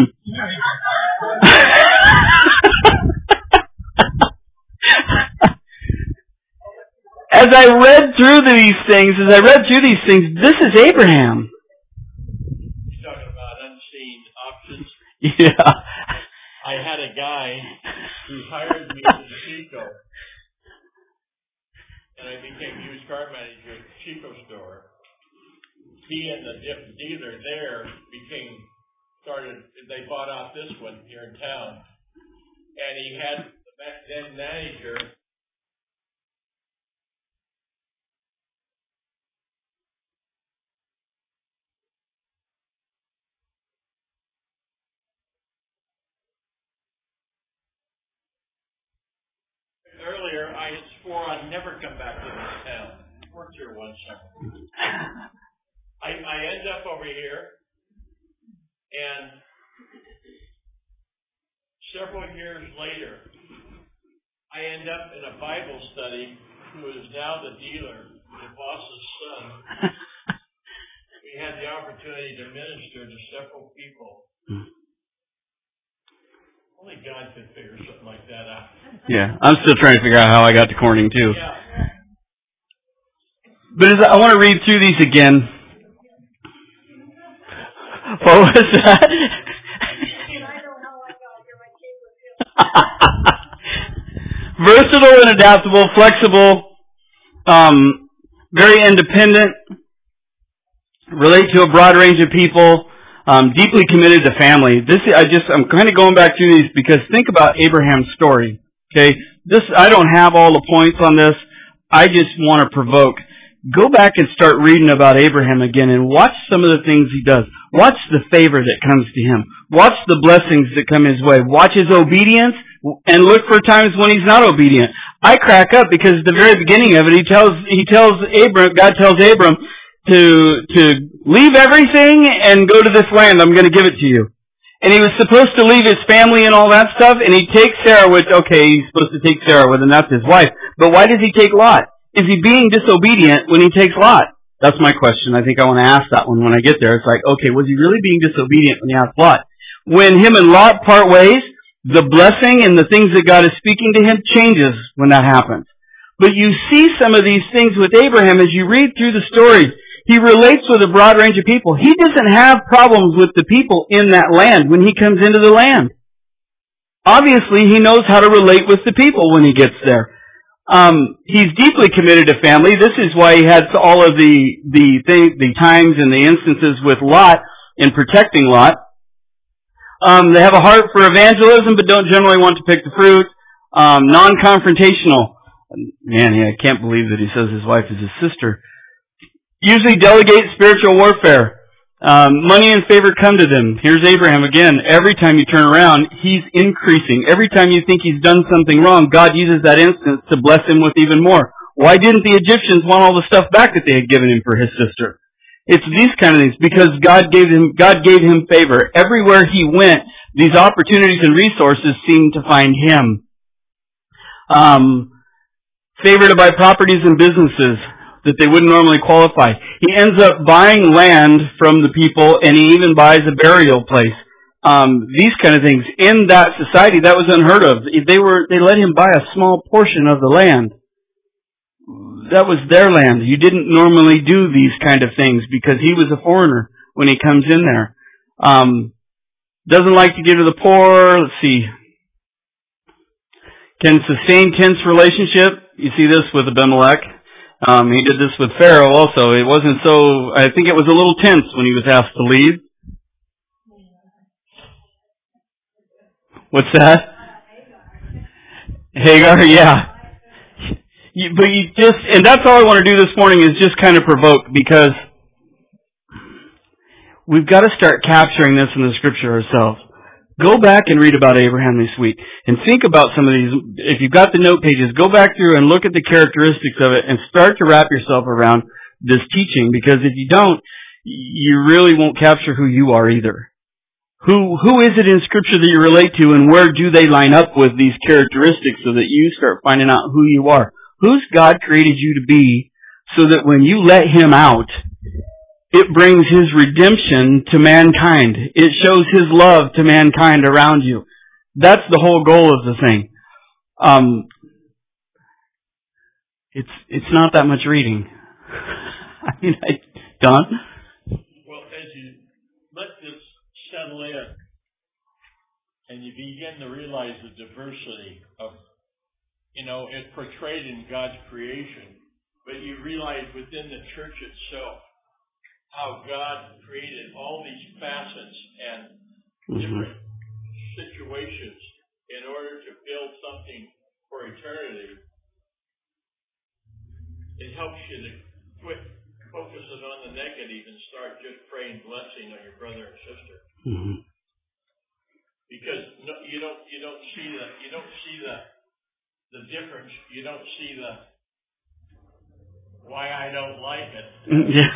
As I read through these things, as I read through these things, this is Abraham. He's talking about unseen options. Yeah. I had a guy who hired me as a Chico. And I became used car manager at the Chico store. He and the dealer there became, started, they bought out this one here in town. And he had the back then manager. Earlier, I had swore I'd never come back to this town. Worked here one summer. I, I end up over here, and several years later, I end up in a Bible study who is now the dealer, the boss's son. We had the opportunity to minister to several people. Only God could figure something like that out. Yeah, I'm still trying to figure out how I got to Corning, too. Yeah. But as I, I want to read through these again. What was that? Versatile and adaptable, flexible, um, very independent, relate to a broad range of people. Um, deeply committed to family. This, I just, I'm kind of going back through these because think about Abraham's story. Okay, this, I don't have all the points on this. I just want to provoke. Go back and start reading about Abraham again and watch some of the things he does. Watch the favor that comes to him. Watch the blessings that come his way. Watch his obedience and look for times when he's not obedient. I crack up because at the very beginning of it, he tells, he tells Abram, God tells Abram, to to leave everything and go to this land. I'm going to give it to you. And he was supposed to leave his family and all that stuff, and he takes Sarah, which, okay, he's supposed to take Sarah with him, that's his wife. But why does he take Lot? Is he being disobedient when he takes Lot? That's my question. I think I want to ask that one when I get there. It's like, okay, was he really being disobedient when he asked Lot? When him and Lot part ways, the blessing and the things that God is speaking to him changes when that happens. But you see some of these things with Abraham as you read through the stories. He relates with a broad range of people. He doesn't have problems with the people in that land when he comes into the land. Obviously, he knows how to relate with the people when he gets there. Um, he's deeply committed to family. This is why he had all of the the thing, the times and the instances with Lot in protecting Lot. Um, they have a heart for evangelism, but don't generally want to pick the fruit. Um, non-confrontational. Man, yeah, I can't believe that he says his wife is his sister. Usually delegate spiritual warfare. Um, money and favor come to them. Here's Abraham again. Every time you turn around, he's increasing. Every time you think he's done something wrong, God uses that instance to bless him with even more. Why didn't the Egyptians want all the stuff back that they had given him for his sister? It's these kind of things because God gave him God gave him favor. Everywhere he went, these opportunities and resources seemed to find him. Um, favored by properties and businesses that they wouldn't normally qualify. He ends up buying land from the people, and he even buys a burial place. Um, these kind of things. In that society, that was unheard of. They were they let him buy a small portion of the land. That was their land. You didn't normally do these kind of things because he was a foreigner when he comes in there. Um, doesn't like to give to the poor. Let's see. can sustain tense relationship. You see this with Abimelech. Um, he did this with Pharaoh also. It wasn't so, I think it was a little tense when he was asked to leave. What's that? Hagar, yeah. You, but you just, and that's all I want to do this morning is just kind of provoke, because we've got to start capturing this in the Scripture ourselves. Go back and read about Abraham this week and think about some of these. If you've got the note pages, go back through and look at the characteristics of it and start to wrap yourself around this teaching, because if you don't, you really won't capture who you are either. Who, who is it in Scripture that you relate to, and where do they line up with these characteristics so that you start finding out who you are? Who's God created you to be, so that when you let Him out, it brings His redemption to mankind. It shows His love to mankind around you. That's the whole goal of the thing. Um, it's it's not that much reading. I mean, I, Don? Well, as you let this settle in, and you begin to realize the diversity of, you know, it's portrayed in God's creation, but you realize within the church itself how God created all these facets and mm-hmm. different situations in order to build something for eternity. It helps you to quit focusing on the negative and start just praying blessing on your brother and sister. Mm-hmm. Because no, you don't you don't see the you don't see the the difference. You don't see the why I don't like it. Yeah.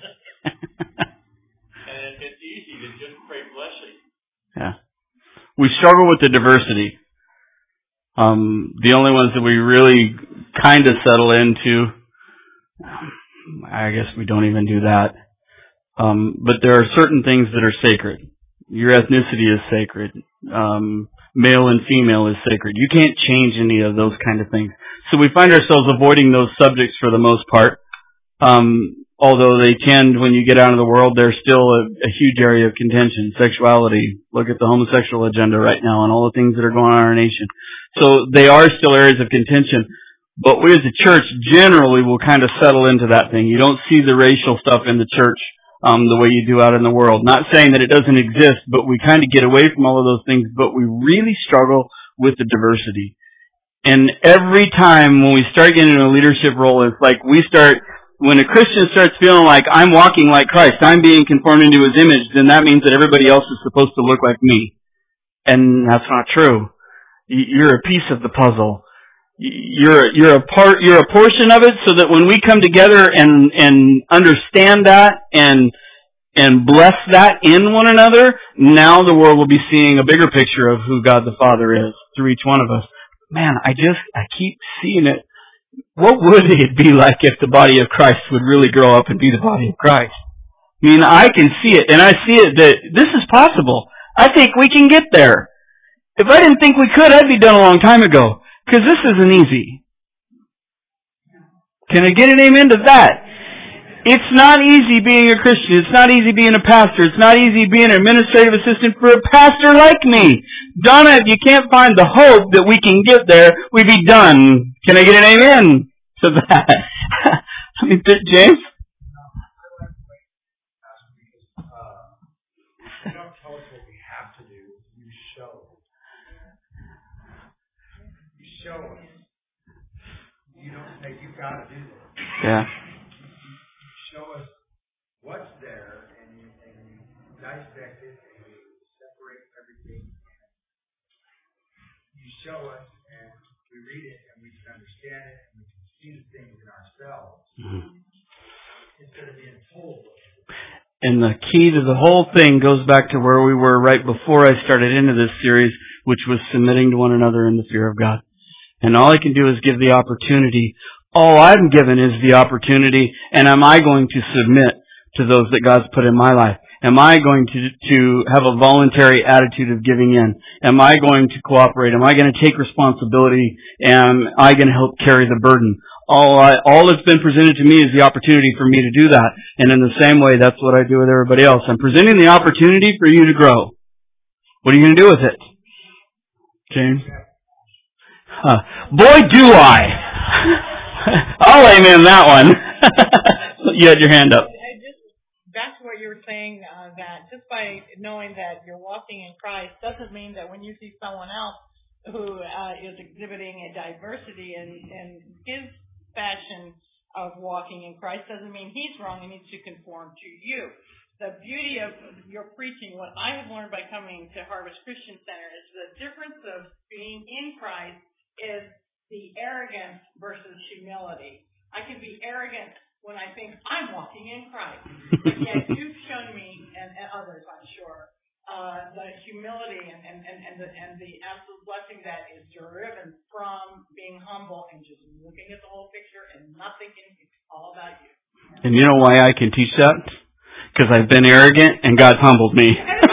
And it, it's easy to just pray blessing. Yeah. We struggle with the diversity. Um, the only ones that we really kind of settle into, I guess we don't even do that. Um, but there are certain things that are sacred. Your ethnicity is sacred. Um, male and female is sacred. You can't change any of those kind of things. So we find ourselves avoiding those subjects for the most part. Um, although they tend, when you get out of the world, they're still a, a huge area of contention. Sexuality. Look at the homosexual agenda right now and all the things that are going on in our nation. So they are still areas of contention. But we as a church generally will kind of settle into that thing. You don't see the racial stuff in the church um, the way you do out in the world. Not saying that it doesn't exist, but we kind of get away from all of those things. But we really struggle with the diversity. And every time when we start getting in a leadership role, it's like we start... When a Christian starts feeling like I'm walking like Christ, I'm being conformed into His image, then that means that everybody else is supposed to look like me. And that's not true. You're a piece of the puzzle. You're you're a part. You're a portion of it, so that when we come together and and understand that and and bless that in one another, now the world will be seeing a bigger picture of who God the Father is through each one of us. Man, I just I keep seeing it. What would it be like if the body of Christ would really grow up and be the body of Christ? I mean, I can see it, and I see it that this is possible. I think we can get there. If I didn't think we could, I'd be done a long time ago, because this isn't easy. Can I get an amen to that? It's not easy being a Christian. It's not easy being a pastor. It's not easy being an administrative assistant for a pastor like me. Donna, if you can't find the hope that we can get there, we'd be done. Can I get an amen to that? I mean, James? You don't tell us what we have to do. You show. You show us. You don't say, you've got to do this. Yeah. Show us what's there, and you, and you dissect it, and you separate everything. You show us, and we read it, and we can understand it, and we can see the things in ourselves, mm-hmm. instead of being told. And the key to the whole thing goes back to where we were right before I started into this series, which was submitting to one another in the fear of God. And all I can do is give the opportunity. All I'm given is the opportunity, and am I going to submit to those that God's put in my life? Am I going to to have a voluntary attitude of giving in? Am I going to cooperate? Am I going to take responsibility? Am I going to help carry the burden? All I, all that's been presented to me is the opportunity for me to do that. And in the same way, that's what I do with everybody else. I'm presenting the opportunity for you to grow. What are you going to do with it? James? Uh, boy, do I! I'll amen that one. You had your hand up. I just, back to what you were saying, uh, that just by knowing that you're walking in Christ doesn't mean that when you see someone else who uh, is exhibiting a diversity in, in his fashion of walking in Christ doesn't mean he's wrong and needs to conform to you. The beauty of your preaching, what I have learned by coming to Harvest Christian Center, is the difference of being in Christ is the arrogance versus humility. I can be arrogant when I think I'm walking in Christ, but yet you've shown me, and, and others I'm sure, uh, the humility and, and, and, and, the, and the absolute blessing that is driven from being humble and just looking at the whole picture and not thinking it's all about you. And you know why I can teach that? Because I've been arrogant and God's humbled me.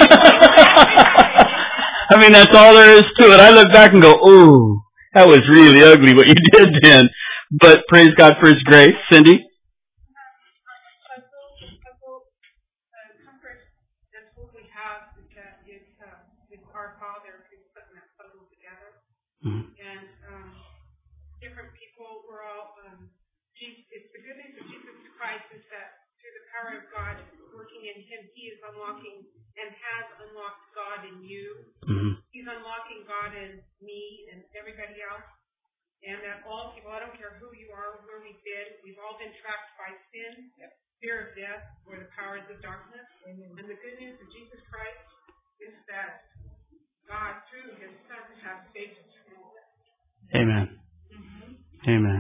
I mean, that's all there is to it. I look back and go, ooh, that was really ugly what you did then. But praise God for His grace. Cindy? I feel, I feel uh, comfort that's what we have is that it's, uh, it's our Father who's putting that puzzle together. Mm-hmm. And um, different people, we're all, um, Jesus, it's the good news of Jesus Christ is that through the power of God working in Him, He is unlocking and has unlocked God in you. Mm-hmm. He's unlocking God in me and everybody else. And that all people, I don't care who you are, where we've been, we've all been trapped by sin, fear of death, or the powers of darkness. Mm-hmm. And the good news of Jesus Christ is that God, through His Son, has saved us from all that. Amen. Mm-hmm. Amen.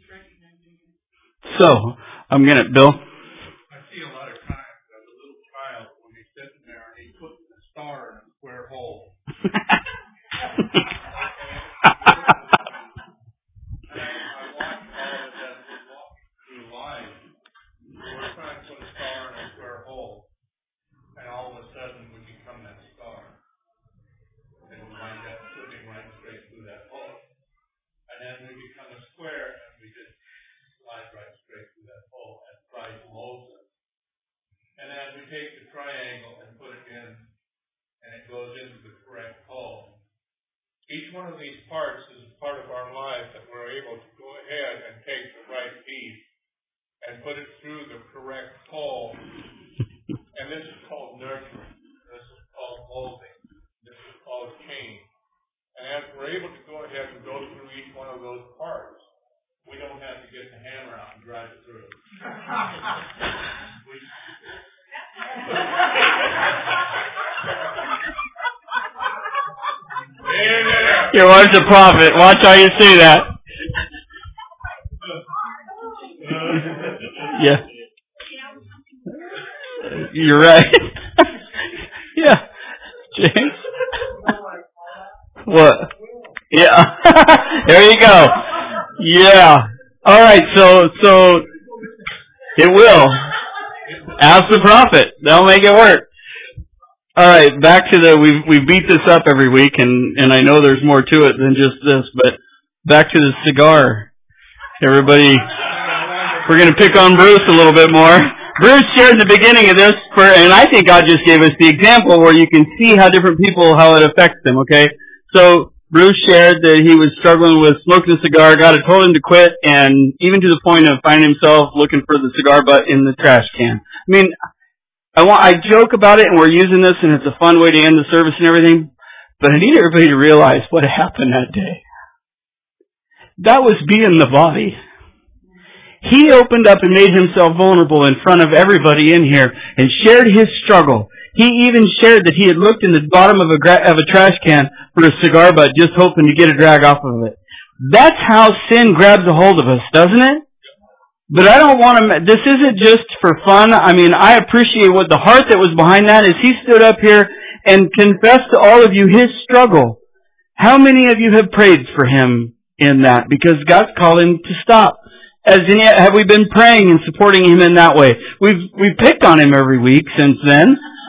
So, I'm going to, Bill? I see a lot of times as a little child when he's sitting there and he's putting a star in a square hole. Take the triangle and put it in, and it goes into the correct hole. Each one of these parts is part of our life that we're able to go ahead and take the right piece and put it through the correct hole. And this is called nurturing. This is called molding. This is called change. And as we're able to go ahead and go through each one of those parts, we don't have to get the hammer out and drive it through. we, Your wife's a prophet. Watch how you say that. Yeah. You're right. Yeah. James? What? Yeah. There you go. Yeah. All right. So, so it will. Ask the prophet. They'll make it work. All right, back to the, we we beat this up every week, and, and I know there's more to it than just this, but back to the cigar. Everybody, we're going to pick on Bruce a little bit more. Bruce shared the beginning of this, for, and I think God just gave us the example where you can see how different people, how it affects them, okay? So, Bruce shared that he was struggling with smoking a cigar. God had told him to quit, and even to the point of finding himself looking for the cigar butt in the trash can. I mean, I want, I joke about it, and we're using this, and it's a fun way to end the service and everything, but I need everybody to realize what happened that day. That was being the body. He opened up and made himself vulnerable in front of everybody in here and shared his struggle. He even shared that he had looked in the bottom of a, gra- of a trash can for a cigar butt, just hoping to get a drag off of it. That's how sin grabs a hold of us, doesn't it? But I don't want to, this isn't just for fun. I mean, I appreciate what the heart that was behind that is he stood up here and confessed to all of you his struggle. How many of you have prayed for him in that? Because God's called him to stop. As in, have we been praying and supporting him in that way? We've, we've picked on him every week since then.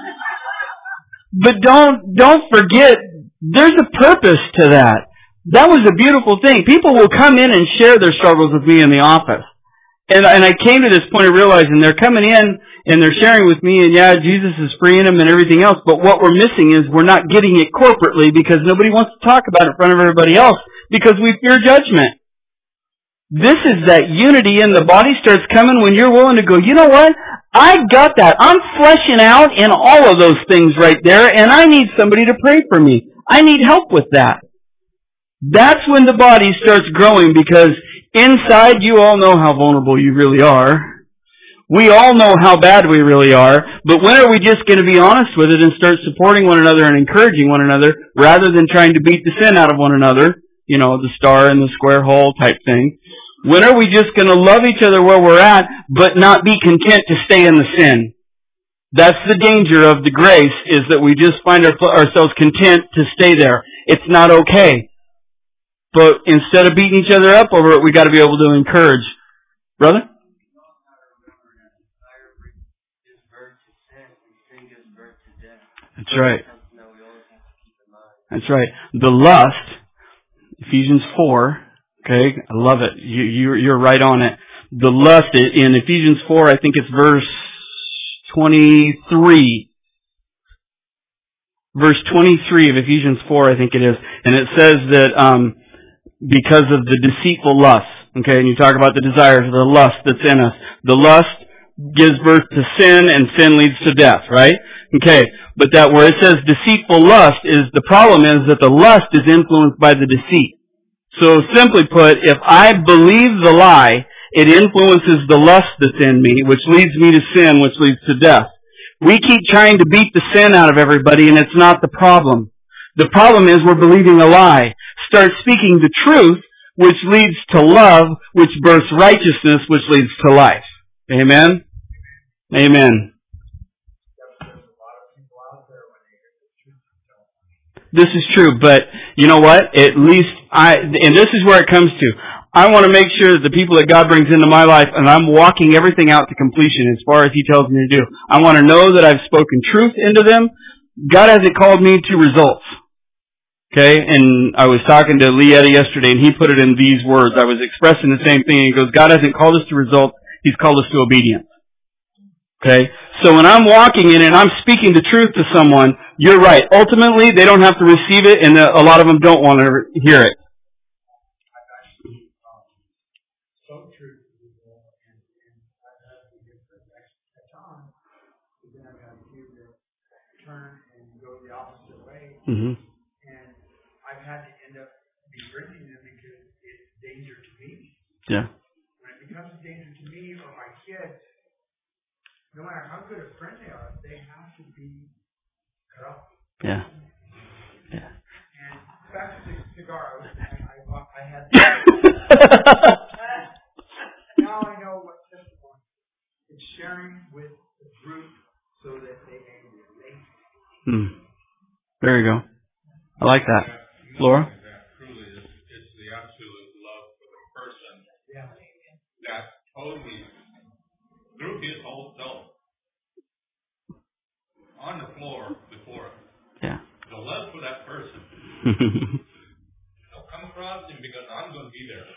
But don't, don't forget, there's a purpose to that. That was a beautiful thing. People will come in and share their struggles with me in the office. And, and I came to this point of realizing they're coming in and they're sharing with me, and yeah, Jesus is freeing them and everything else, but what we're missing is we're not getting it corporately because nobody wants to talk about it in front of everybody else because we fear judgment. This is that unity in the body starts coming when you're willing to go, you know what? I got that. I'm fleshing out in all of those things right there, and I need somebody to pray for me. I need help with that. That's when the body starts growing, because inside you all know how vulnerable you really are. We all know how bad we really are, but when are we just going to be honest with it and start supporting one another and encouraging one another rather than trying to beat the sin out of one another? You know, the star in the square hole type thing. When are we just going to love each other where we're at, but not be content to stay in the sin? That's the danger of the grace, is that we just find our, ourselves content to stay there. It's not okay. But instead of beating each other up over it, we got to be able to encourage. Brother? That's right. That's right. The lust, Ephesians four, okay, I love it. You, you're, you're right on it. The lust in Ephesians four, I think it's verse twenty-three. Verse twenty-three of Ephesians four, I think it is. And it says that um, because of the deceitful lust, okay, and you talk about the desires, the lust that's in us. The lust gives birth to sin, and sin leads to death, right? Okay, but that where it says deceitful lust, is the problem is that the lust is influenced by the deceit. So simply put, if I believe the lie, it influences the lust that's in me, which leads me to sin, which leads to death. We keep trying to beat the sin out of everybody, and it's not the problem. The problem is we're believing a lie. Start speaking the truth, which leads to love, which births righteousness, which leads to life. Amen? Amen. This is true, but you know what? At least I, and this is where it comes to. I want to make sure that the people that God brings into my life, and I'm walking everything out to completion as far as He tells me to do. I want to know that I've spoken truth into them. God hasn't called me to results. Okay? And I was talking to Lietta yesterday, and he put it in these words. I was expressing the same thing. He goes, God hasn't called us to results. He's called us to obedience. Okay? So when I'm walking in and I'm speaking the truth to someone, you're right. Ultimately, they don't have to receive it, and a lot of them don't want to hear it. So true. And, and I've had to get the extra time, but then I've had to turn and go the opposite way. Mm-hmm. And I've had to end up befriending them because it's danger to me. Yeah. When it becomes a danger to me or my kids, no matter how good a friend they are, they have to be cut off. Yeah. Yeah. And back to the cigar, I, I, I had now I know what testimony. It's sharing with the group so that they may relate. Hmm. There you go. I like that. Laura? That truly is, it's the absolute love for the person Yeah. that totally threw his whole self on the floor before him. Yeah. The love for that person. Don't come across him because I'm going to be there.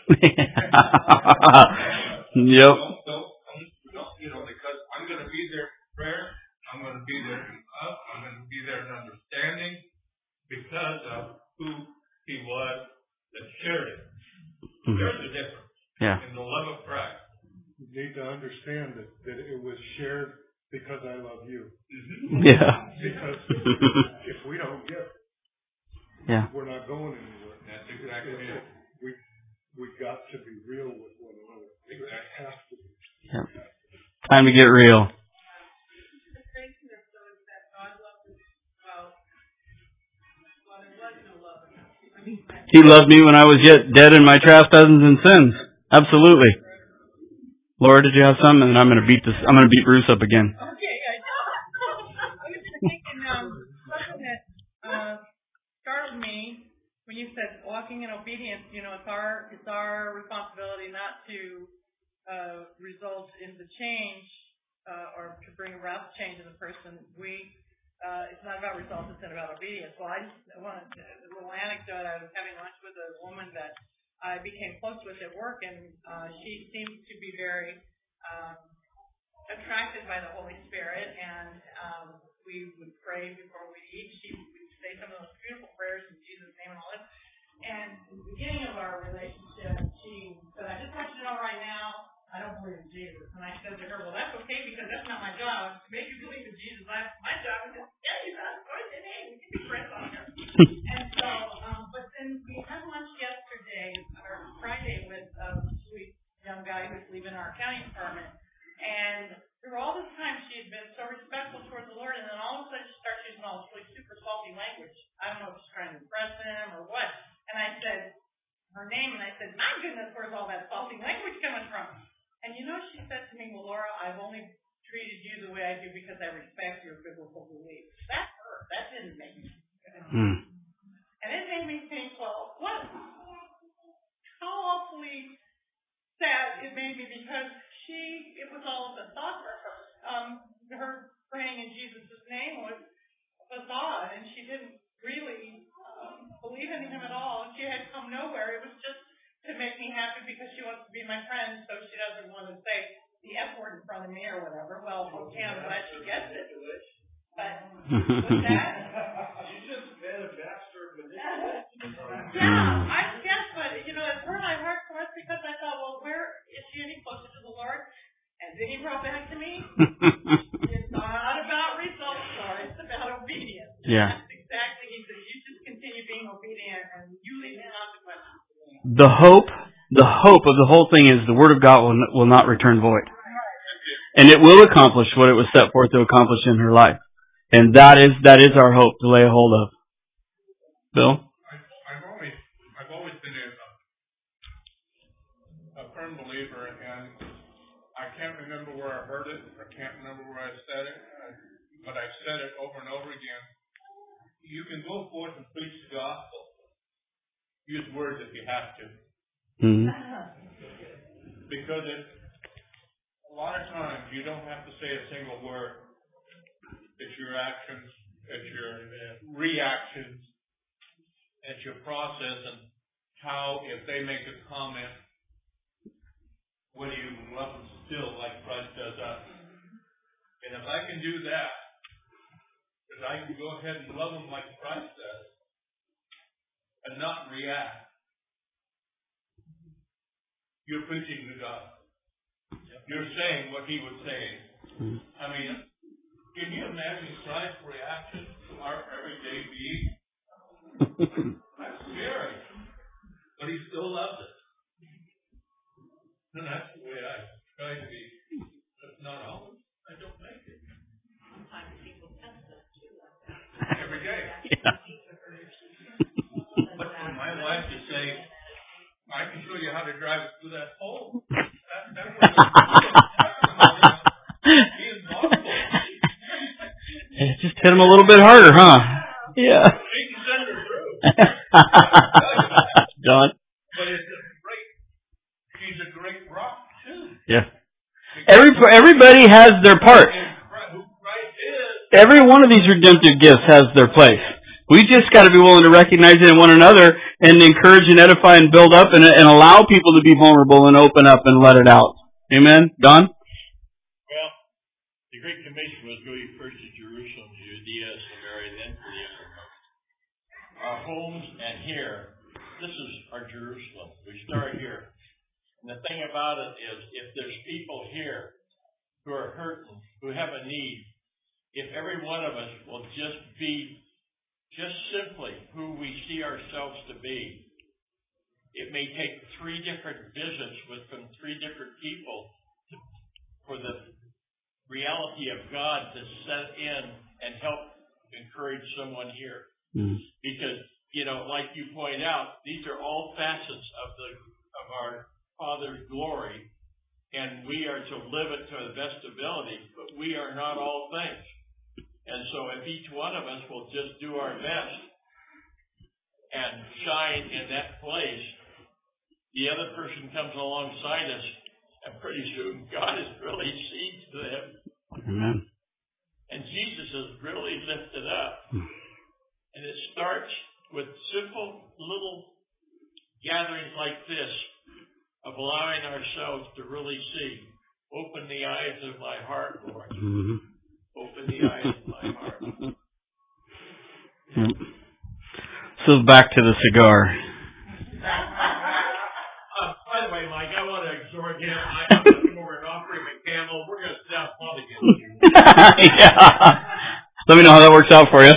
Yep. Don't, don't, don't, don't, you know, because I'm going to be there in prayer. I'm going to be there in love. I'm going to be there in understanding because of who he was that shared it. Mm-hmm. There's a difference. Yeah. In the love of Christ. You need to understand that, that it was shared because I love you. Mm-hmm. Yeah. Because if we don't get it, yeah. we're not going anywhere. That's exactly it. We we got to be real with one another. It has to be. Yeah. Time to get real. The craziness though is that God loved us well. Well, there was no love in us. I mean, He loved me when I was yet dead in my trespasses and sins. Absolutely. Laura, did you have something? And I'm going to beat this. I'm going to beat Bruce up again. Okay, I I was thinking um, something that uh, startled me when you said walking in obedience. You know, it's our it's our responsibility not to uh, result in the change uh, or to bring about change in the person. We uh, it's not about results; it's about obedience. Well, I just want a little anecdote. I was having lunch with a woman that I became close with at work, and uh, she seemed to be very um, attracted by the Holy Spirit, and um, we would pray before we eat. She would say some of those beautiful prayers in Jesus' name and all that. And in the beginning of our relationship, she said, I just want you to know right now, I don't believe in Jesus. And I said to her, well, that's okay because that's not my job. To make you believe in Jesus, I, my job is just to tell you about it. Go ahead, hey, we can be friends on here. And so, um, but then we had lunch yesterday, or Friday, with a sweet young guy who's leaving our accounting department. And through all this time, she had been so respectful towards the Lord, and then all of a sudden she starts using all this really super salty language. I don't know if she's trying to impress him or what. And I said her name, and I said, my goodness, where's all that salty language coming from? And you know, she said to me, well, Laura, I've only treated you the way I do because I respect your biblical beliefs. That hurt. That didn't make me. Hmm. And it made me think, well, what? How awfully sad it made me because she, it was all of a thought for her. Um, her praying in Jesus' name was a facade, and she didn't really um, believe in him at all. She had come nowhere. It was just to make me happy because she wants to be my friend, so she doesn't want to say the F word in front of me or whatever. Well, okay, I'm glad she gets it. But with that, You just met a master of manipulation. yeah, I guess, but you know, it hurt my heart so much because I thought, well, where is she any closer to the Lord? And then he brought back to me, it's not about results, Lord, it's about obedience. Yeah. That's exactly, he said, you just continue being obedient and you leave the consequences. The hope, the hope of the whole thing is the Word of God will, will not return void. And it will accomplish what it was set forth to accomplish in her life. And that is, that is our hope to lay a hold of. Bill? I've, I've always, I've always been a, a firm believer, and I can't remember where I heard it, I can't remember where I said it, but I've said it over and over again. You can go forth and preach the gospel. Use words if you have to. Mm-hmm. Because it, a lot of times you don't have to say a single word. It's your actions, it's your reactions, it's your process, and how, if they make a comment, whether you love them still like Christ does us. And if I can do that, if I can go ahead and love them like Christ does, and not react, you're preaching the gospel. You're saying what he was saying. I mean, can you imagine Christ's reaction to our everyday being? That's scary. But he still loves us. And that's the way I try to be. But not always. I don't make it. Sometimes people test us too like that. Every day. Yeah. But for my wife to say, I can show you how to drive it through that hole. That, that was he is vulnerable. It just hit him a little bit harder, huh? Yeah. She can send her through. John? But it's a great, she's a great rock, too. Yeah. Every, everybody has their part. Who Christ is. Every one of these redemptive gifts has their place. We just got to be willing to recognize it in one another and encourage and edify and build up and, and allow people to be vulnerable and open up and let it out. Amen? Don? Well, the Great Commission was really first to Jerusalem, Judea, Samaria, then to the uttermost. Our homes and here, this is our Jerusalem. We start here. And the thing about it is, if there's people here who are hurting, who have a need, if every one of us will just be just simply who we see ourselves to be, it may take three different visits with from three different people to, for the reality of God to set in and help encourage someone here. Mm. Because, you know, like you point out, these are all facets of the of our Father's glory, and we are to live it to the best ability, but we are not all things. And so if each one of us will just do our best and shine in that place, the other person comes alongside us, and pretty soon God has really seen to them. Amen. And Jesus is really lifted up. And it starts with simple little gatherings like this of allowing ourselves to really see. Open the eyes of my heart, Lord. Mm-hmm. Open the eyes of my heart. Yep. So back to the cigar. over again. I have to come over and offer him a camel. We're going to sit out plot again. Yeah. Let me know how that works out for you.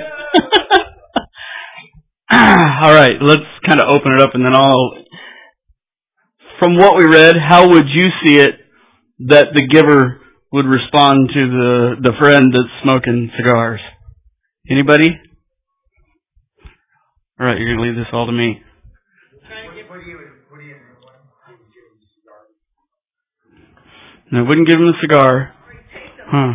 All right, let's kind of open it up, and then I'll... From what we read, how would you see it that the giver would respond to the, the friend that's smoking cigars? Anybody? All right, you're going to leave this all to me. And I wouldn't give him a cigar. Huh.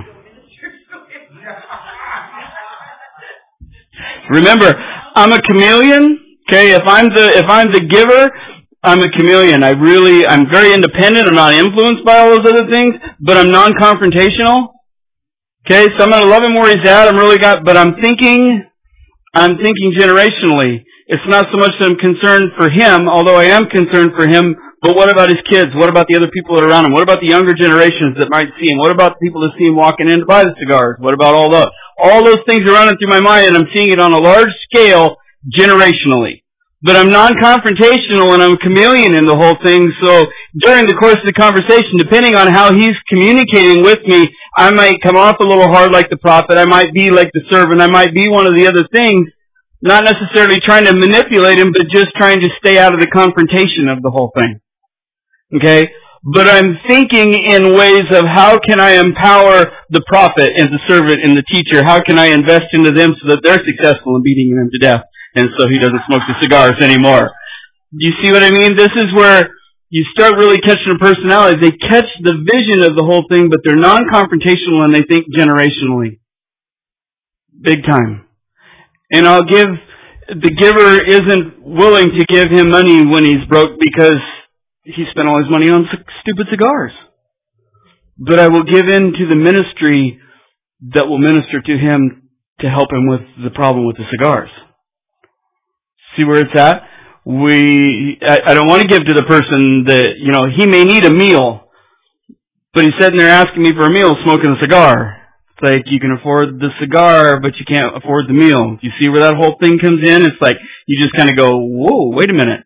Remember, I'm a chameleon. Okay, if I'm the if I'm the giver, I'm a chameleon. I really I'm very independent. I'm not influenced by all those other things, but I'm non-confrontational. Okay, so I'm gonna love him where he's at. I'm really got, but I'm thinking, I'm thinking generationally. It's not so much that I'm concerned for him, although I am concerned for him. But what about his kids? What about the other people that are around him? What about the younger generations that might see him? What about the people that see him walking in to buy the cigars? What about all those? All those things are running through my mind, and I'm seeing it on a large scale generationally. But I'm non-confrontational, and I'm a chameleon in the whole thing, so during the course of the conversation, depending on how he's communicating with me, I might come off a little hard like the prophet, I might be like the servant, I might be one of the other things, not necessarily trying to manipulate him, but just trying to stay out of the confrontation of the whole thing. Okay? But I'm thinking in ways of how can I empower the prophet and the servant and the teacher? How can I invest into them so that they're successful in beating them to death? And so he doesn't smoke the cigars anymore. You see what I mean? This is where you start really catching a personality. They catch the vision of the whole thing, but they're non-confrontational and they think generationally. Big time. And I'll give, the giver isn't willing to give him money when he's broke because he spent all his money on stupid cigars. But I will give in to the ministry that will minister to him to help him with the problem with the cigars. See where it's at? We, I, I don't want to give to the person that, you know, he may need a meal, but he's sitting there asking me for a meal smoking a cigar. It's like, you can afford the cigar, but you can't afford the meal. You see where that whole thing comes in? It's like, you just kind of go, whoa, wait a minute.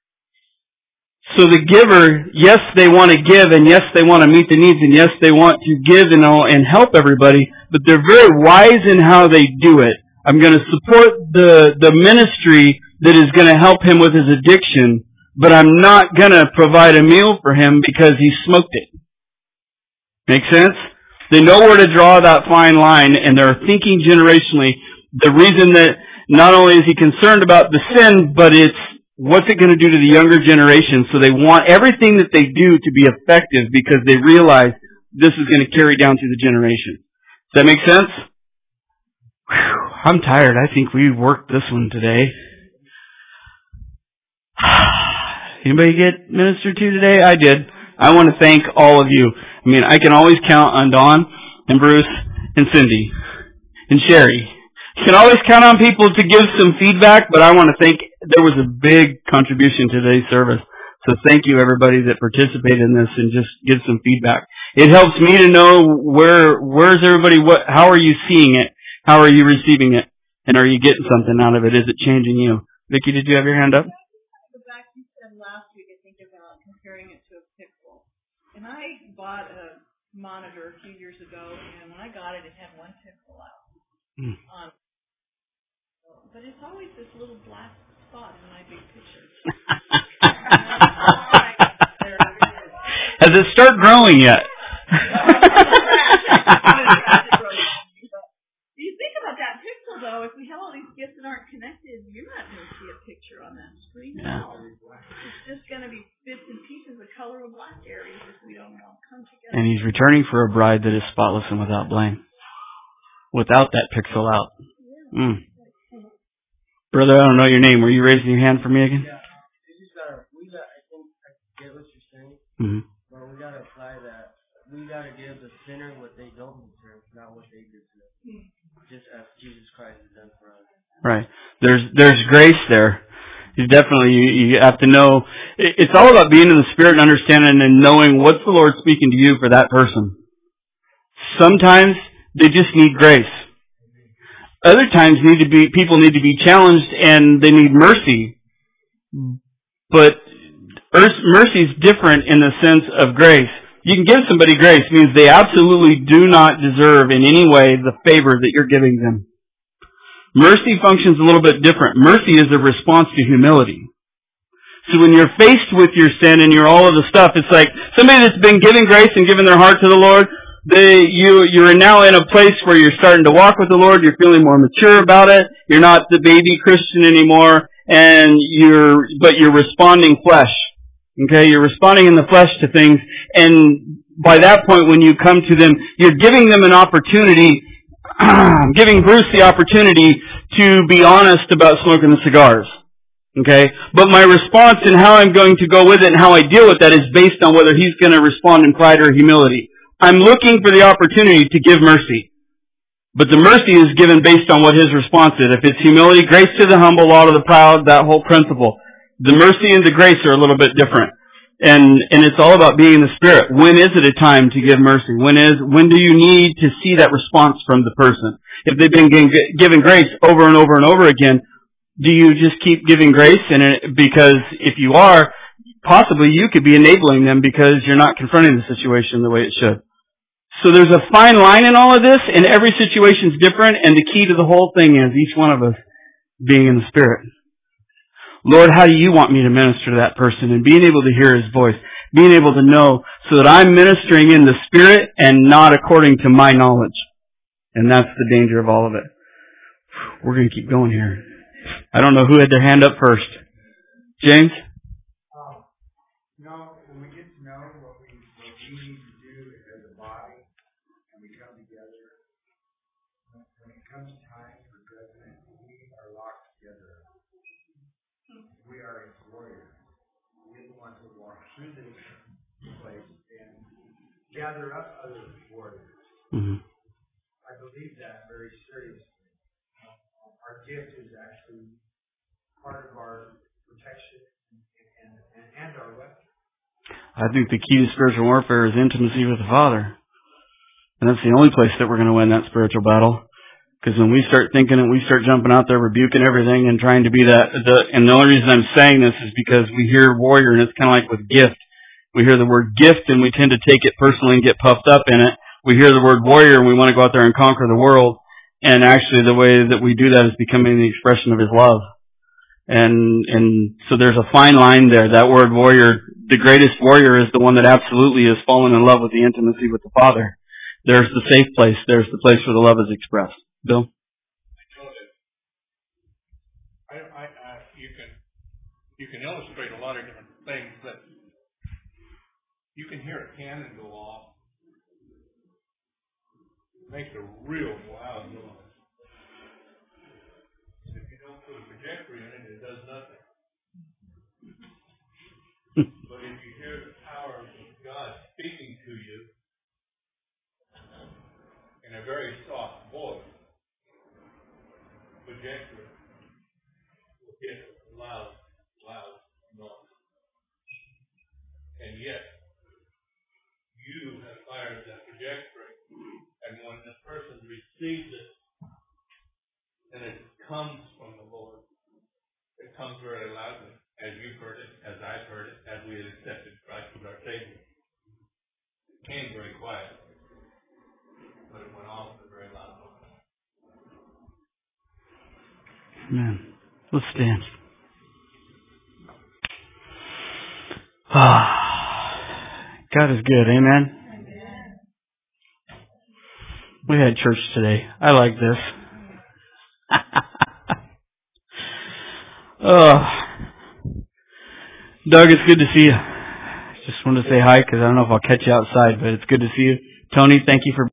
So the giver, yes, they want to give, and yes, they want to meet the needs, and yes, they want to give and, all, and help everybody, but they're very wise in how they do it. I'm going to support the, the ministry that is going to help him with his addiction, but I'm not going to provide a meal for him because he smoked it. Make sense? They know where to draw that fine line, and they're thinking generationally. The reason that not only is he concerned about the sin, but it's what's it going to do to the younger generation? So they want everything that they do to be effective because they realize this is going to carry down through the generation. Does that make sense? Whew, I'm tired. I think we worked this one today. Anybody get ministered to today? I did. I want to thank all of you. I mean, I can always count on Dawn and Bruce and Cindy and Sherry. You can always count on people to give some feedback, but I want to thank, there was a big contribution to today's service. So thank you everybody that participated in this and just give some feedback. It helps me to know where, where's everybody, what, how are you seeing it? How are you receiving it? And are you getting something out of it? Is it changing you? Vicki, did you have your hand up? The back you said last week, I think about comparing it to a Pixel. And I bought a monitor a few years ago, and when I got it, it had one pixel out. Mm. Um, but it's always this little black spot in my big picture. Has it started growing yet? Do you think about that pixel, though? If we have all these gifts that aren't connected, you're not going to see a picture on that screen. Yeah. It's just going to be bits and pieces of color of black areas if we don't all come together. And he's returning for a bride that is spotless and without blame. Without that pixel out. Yeah. Mm. Brother, I don't know your name. Were you raising your hand for me again? Yeah. We just gotta, we got, I think, I get what you're saying. Mm-hmm. But we gotta apply that. We gotta give the sinner what they don't deserve, not what they deserve. Mm-hmm. Just as Jesus Christ has done for us. Right. There's, there's grace there. You definitely, you, you have to know, it's all about being in the Spirit and understanding and knowing what's the Lord speaking to you for that person. Sometimes they just need grace. Other times need to be people need to be challenged and they need mercy. But Mercy is different in the sense of grace. You can give somebody grace, means they absolutely do not deserve in any way the favor that you're giving them. Mercy functions a little bit different. Mercy is a response to humility. So when you're faced with your sin and you're all of the stuff, it's like somebody that's been giving grace and giving their heart to the Lord, they, you, you're now in a place where you're starting to walk with the Lord, you're feeling more mature about it, you're not the baby Christian anymore, and you're, but you're responding flesh. Okay, you're responding in the flesh to things, and by that point when you come to them, you're giving them an opportunity, giving Bruce the opportunity to be honest about smoking the cigars. Okay, but my response and how I'm going to go with it and how I deal with that is based on whether he's going to respond in pride or humility. I'm looking for the opportunity to give mercy. But the mercy is given based on what his response is. If it's humility, grace to the humble, law to the proud, that whole principle. The mercy and the grace are a little bit different. And and it's all about being in the Spirit. When is it a time to give mercy? When is when do you need to see that response from the person? If they've been given grace over and over and over again, do you just keep giving grace? And it, because if you are, possibly you could be enabling them because you're not confronting the situation the way it should. So there's a fine line in all of this, and every situation is different, and the key to the whole thing is each one of us being in the Spirit. Lord, how do you want me to minister to that person? And being able to hear his voice, being able to know so that I'm ministering in the Spirit and not according to my knowledge. And that's the danger of all of it. We're going to keep going here. I don't know who had their hand up first. James? Um, you know, when we get to know what we, what we need to do as a body, and we come together, when it comes time for judgment, we are locked together. We are his warriors. We are the ones who walk through this place and gather up other warriors. Mm-hmm. I believe that very seriously. Our gift is actually part of our protection and, and, and our weapon. I think the key to spiritual warfare is intimacy with the Father. And that's the only place that we're going to win that spiritual battle. Because when we start thinking and we start jumping out there rebuking everything and trying to be that, the, and the only reason I'm saying this is because we hear warrior and it's kind of like with gift. We hear the word gift and we tend to take it personally and get puffed up in it. We hear the word warrior and we want to go out there and conquer the world. And actually the way that we do that is becoming the expression of his love. And, and so there's a fine line there. That word warrior, the greatest warrior is the one that absolutely has fallen in love with the intimacy with the Father. There's the safe place. There's the place where the love is expressed. Bill? I know that I, I, I, you can you can illustrate a lot of different things, but you can hear a cannon go off. It makes a real loud noise. If you don't put a projector in it, it does nothing. But if you hear the power of God speaking to you in a very soft voice, projector will get loud, loud noise. And yet, you have fired that projector, and when the person receives it, and it comes from the Lord, it comes very loudly, as you've heard it, as I've heard it, as we had accepted Christ as our Savior. It came very quiet, but it went off with a very loud noise. Amen. Let's stand. Ah, God is good. Amen. Amen. We had church today. I like this. Oh, Doug, it's good to see you. Just wanted to say hi because I don't know if I'll catch you outside, but it's good to see you. Tony, thank you for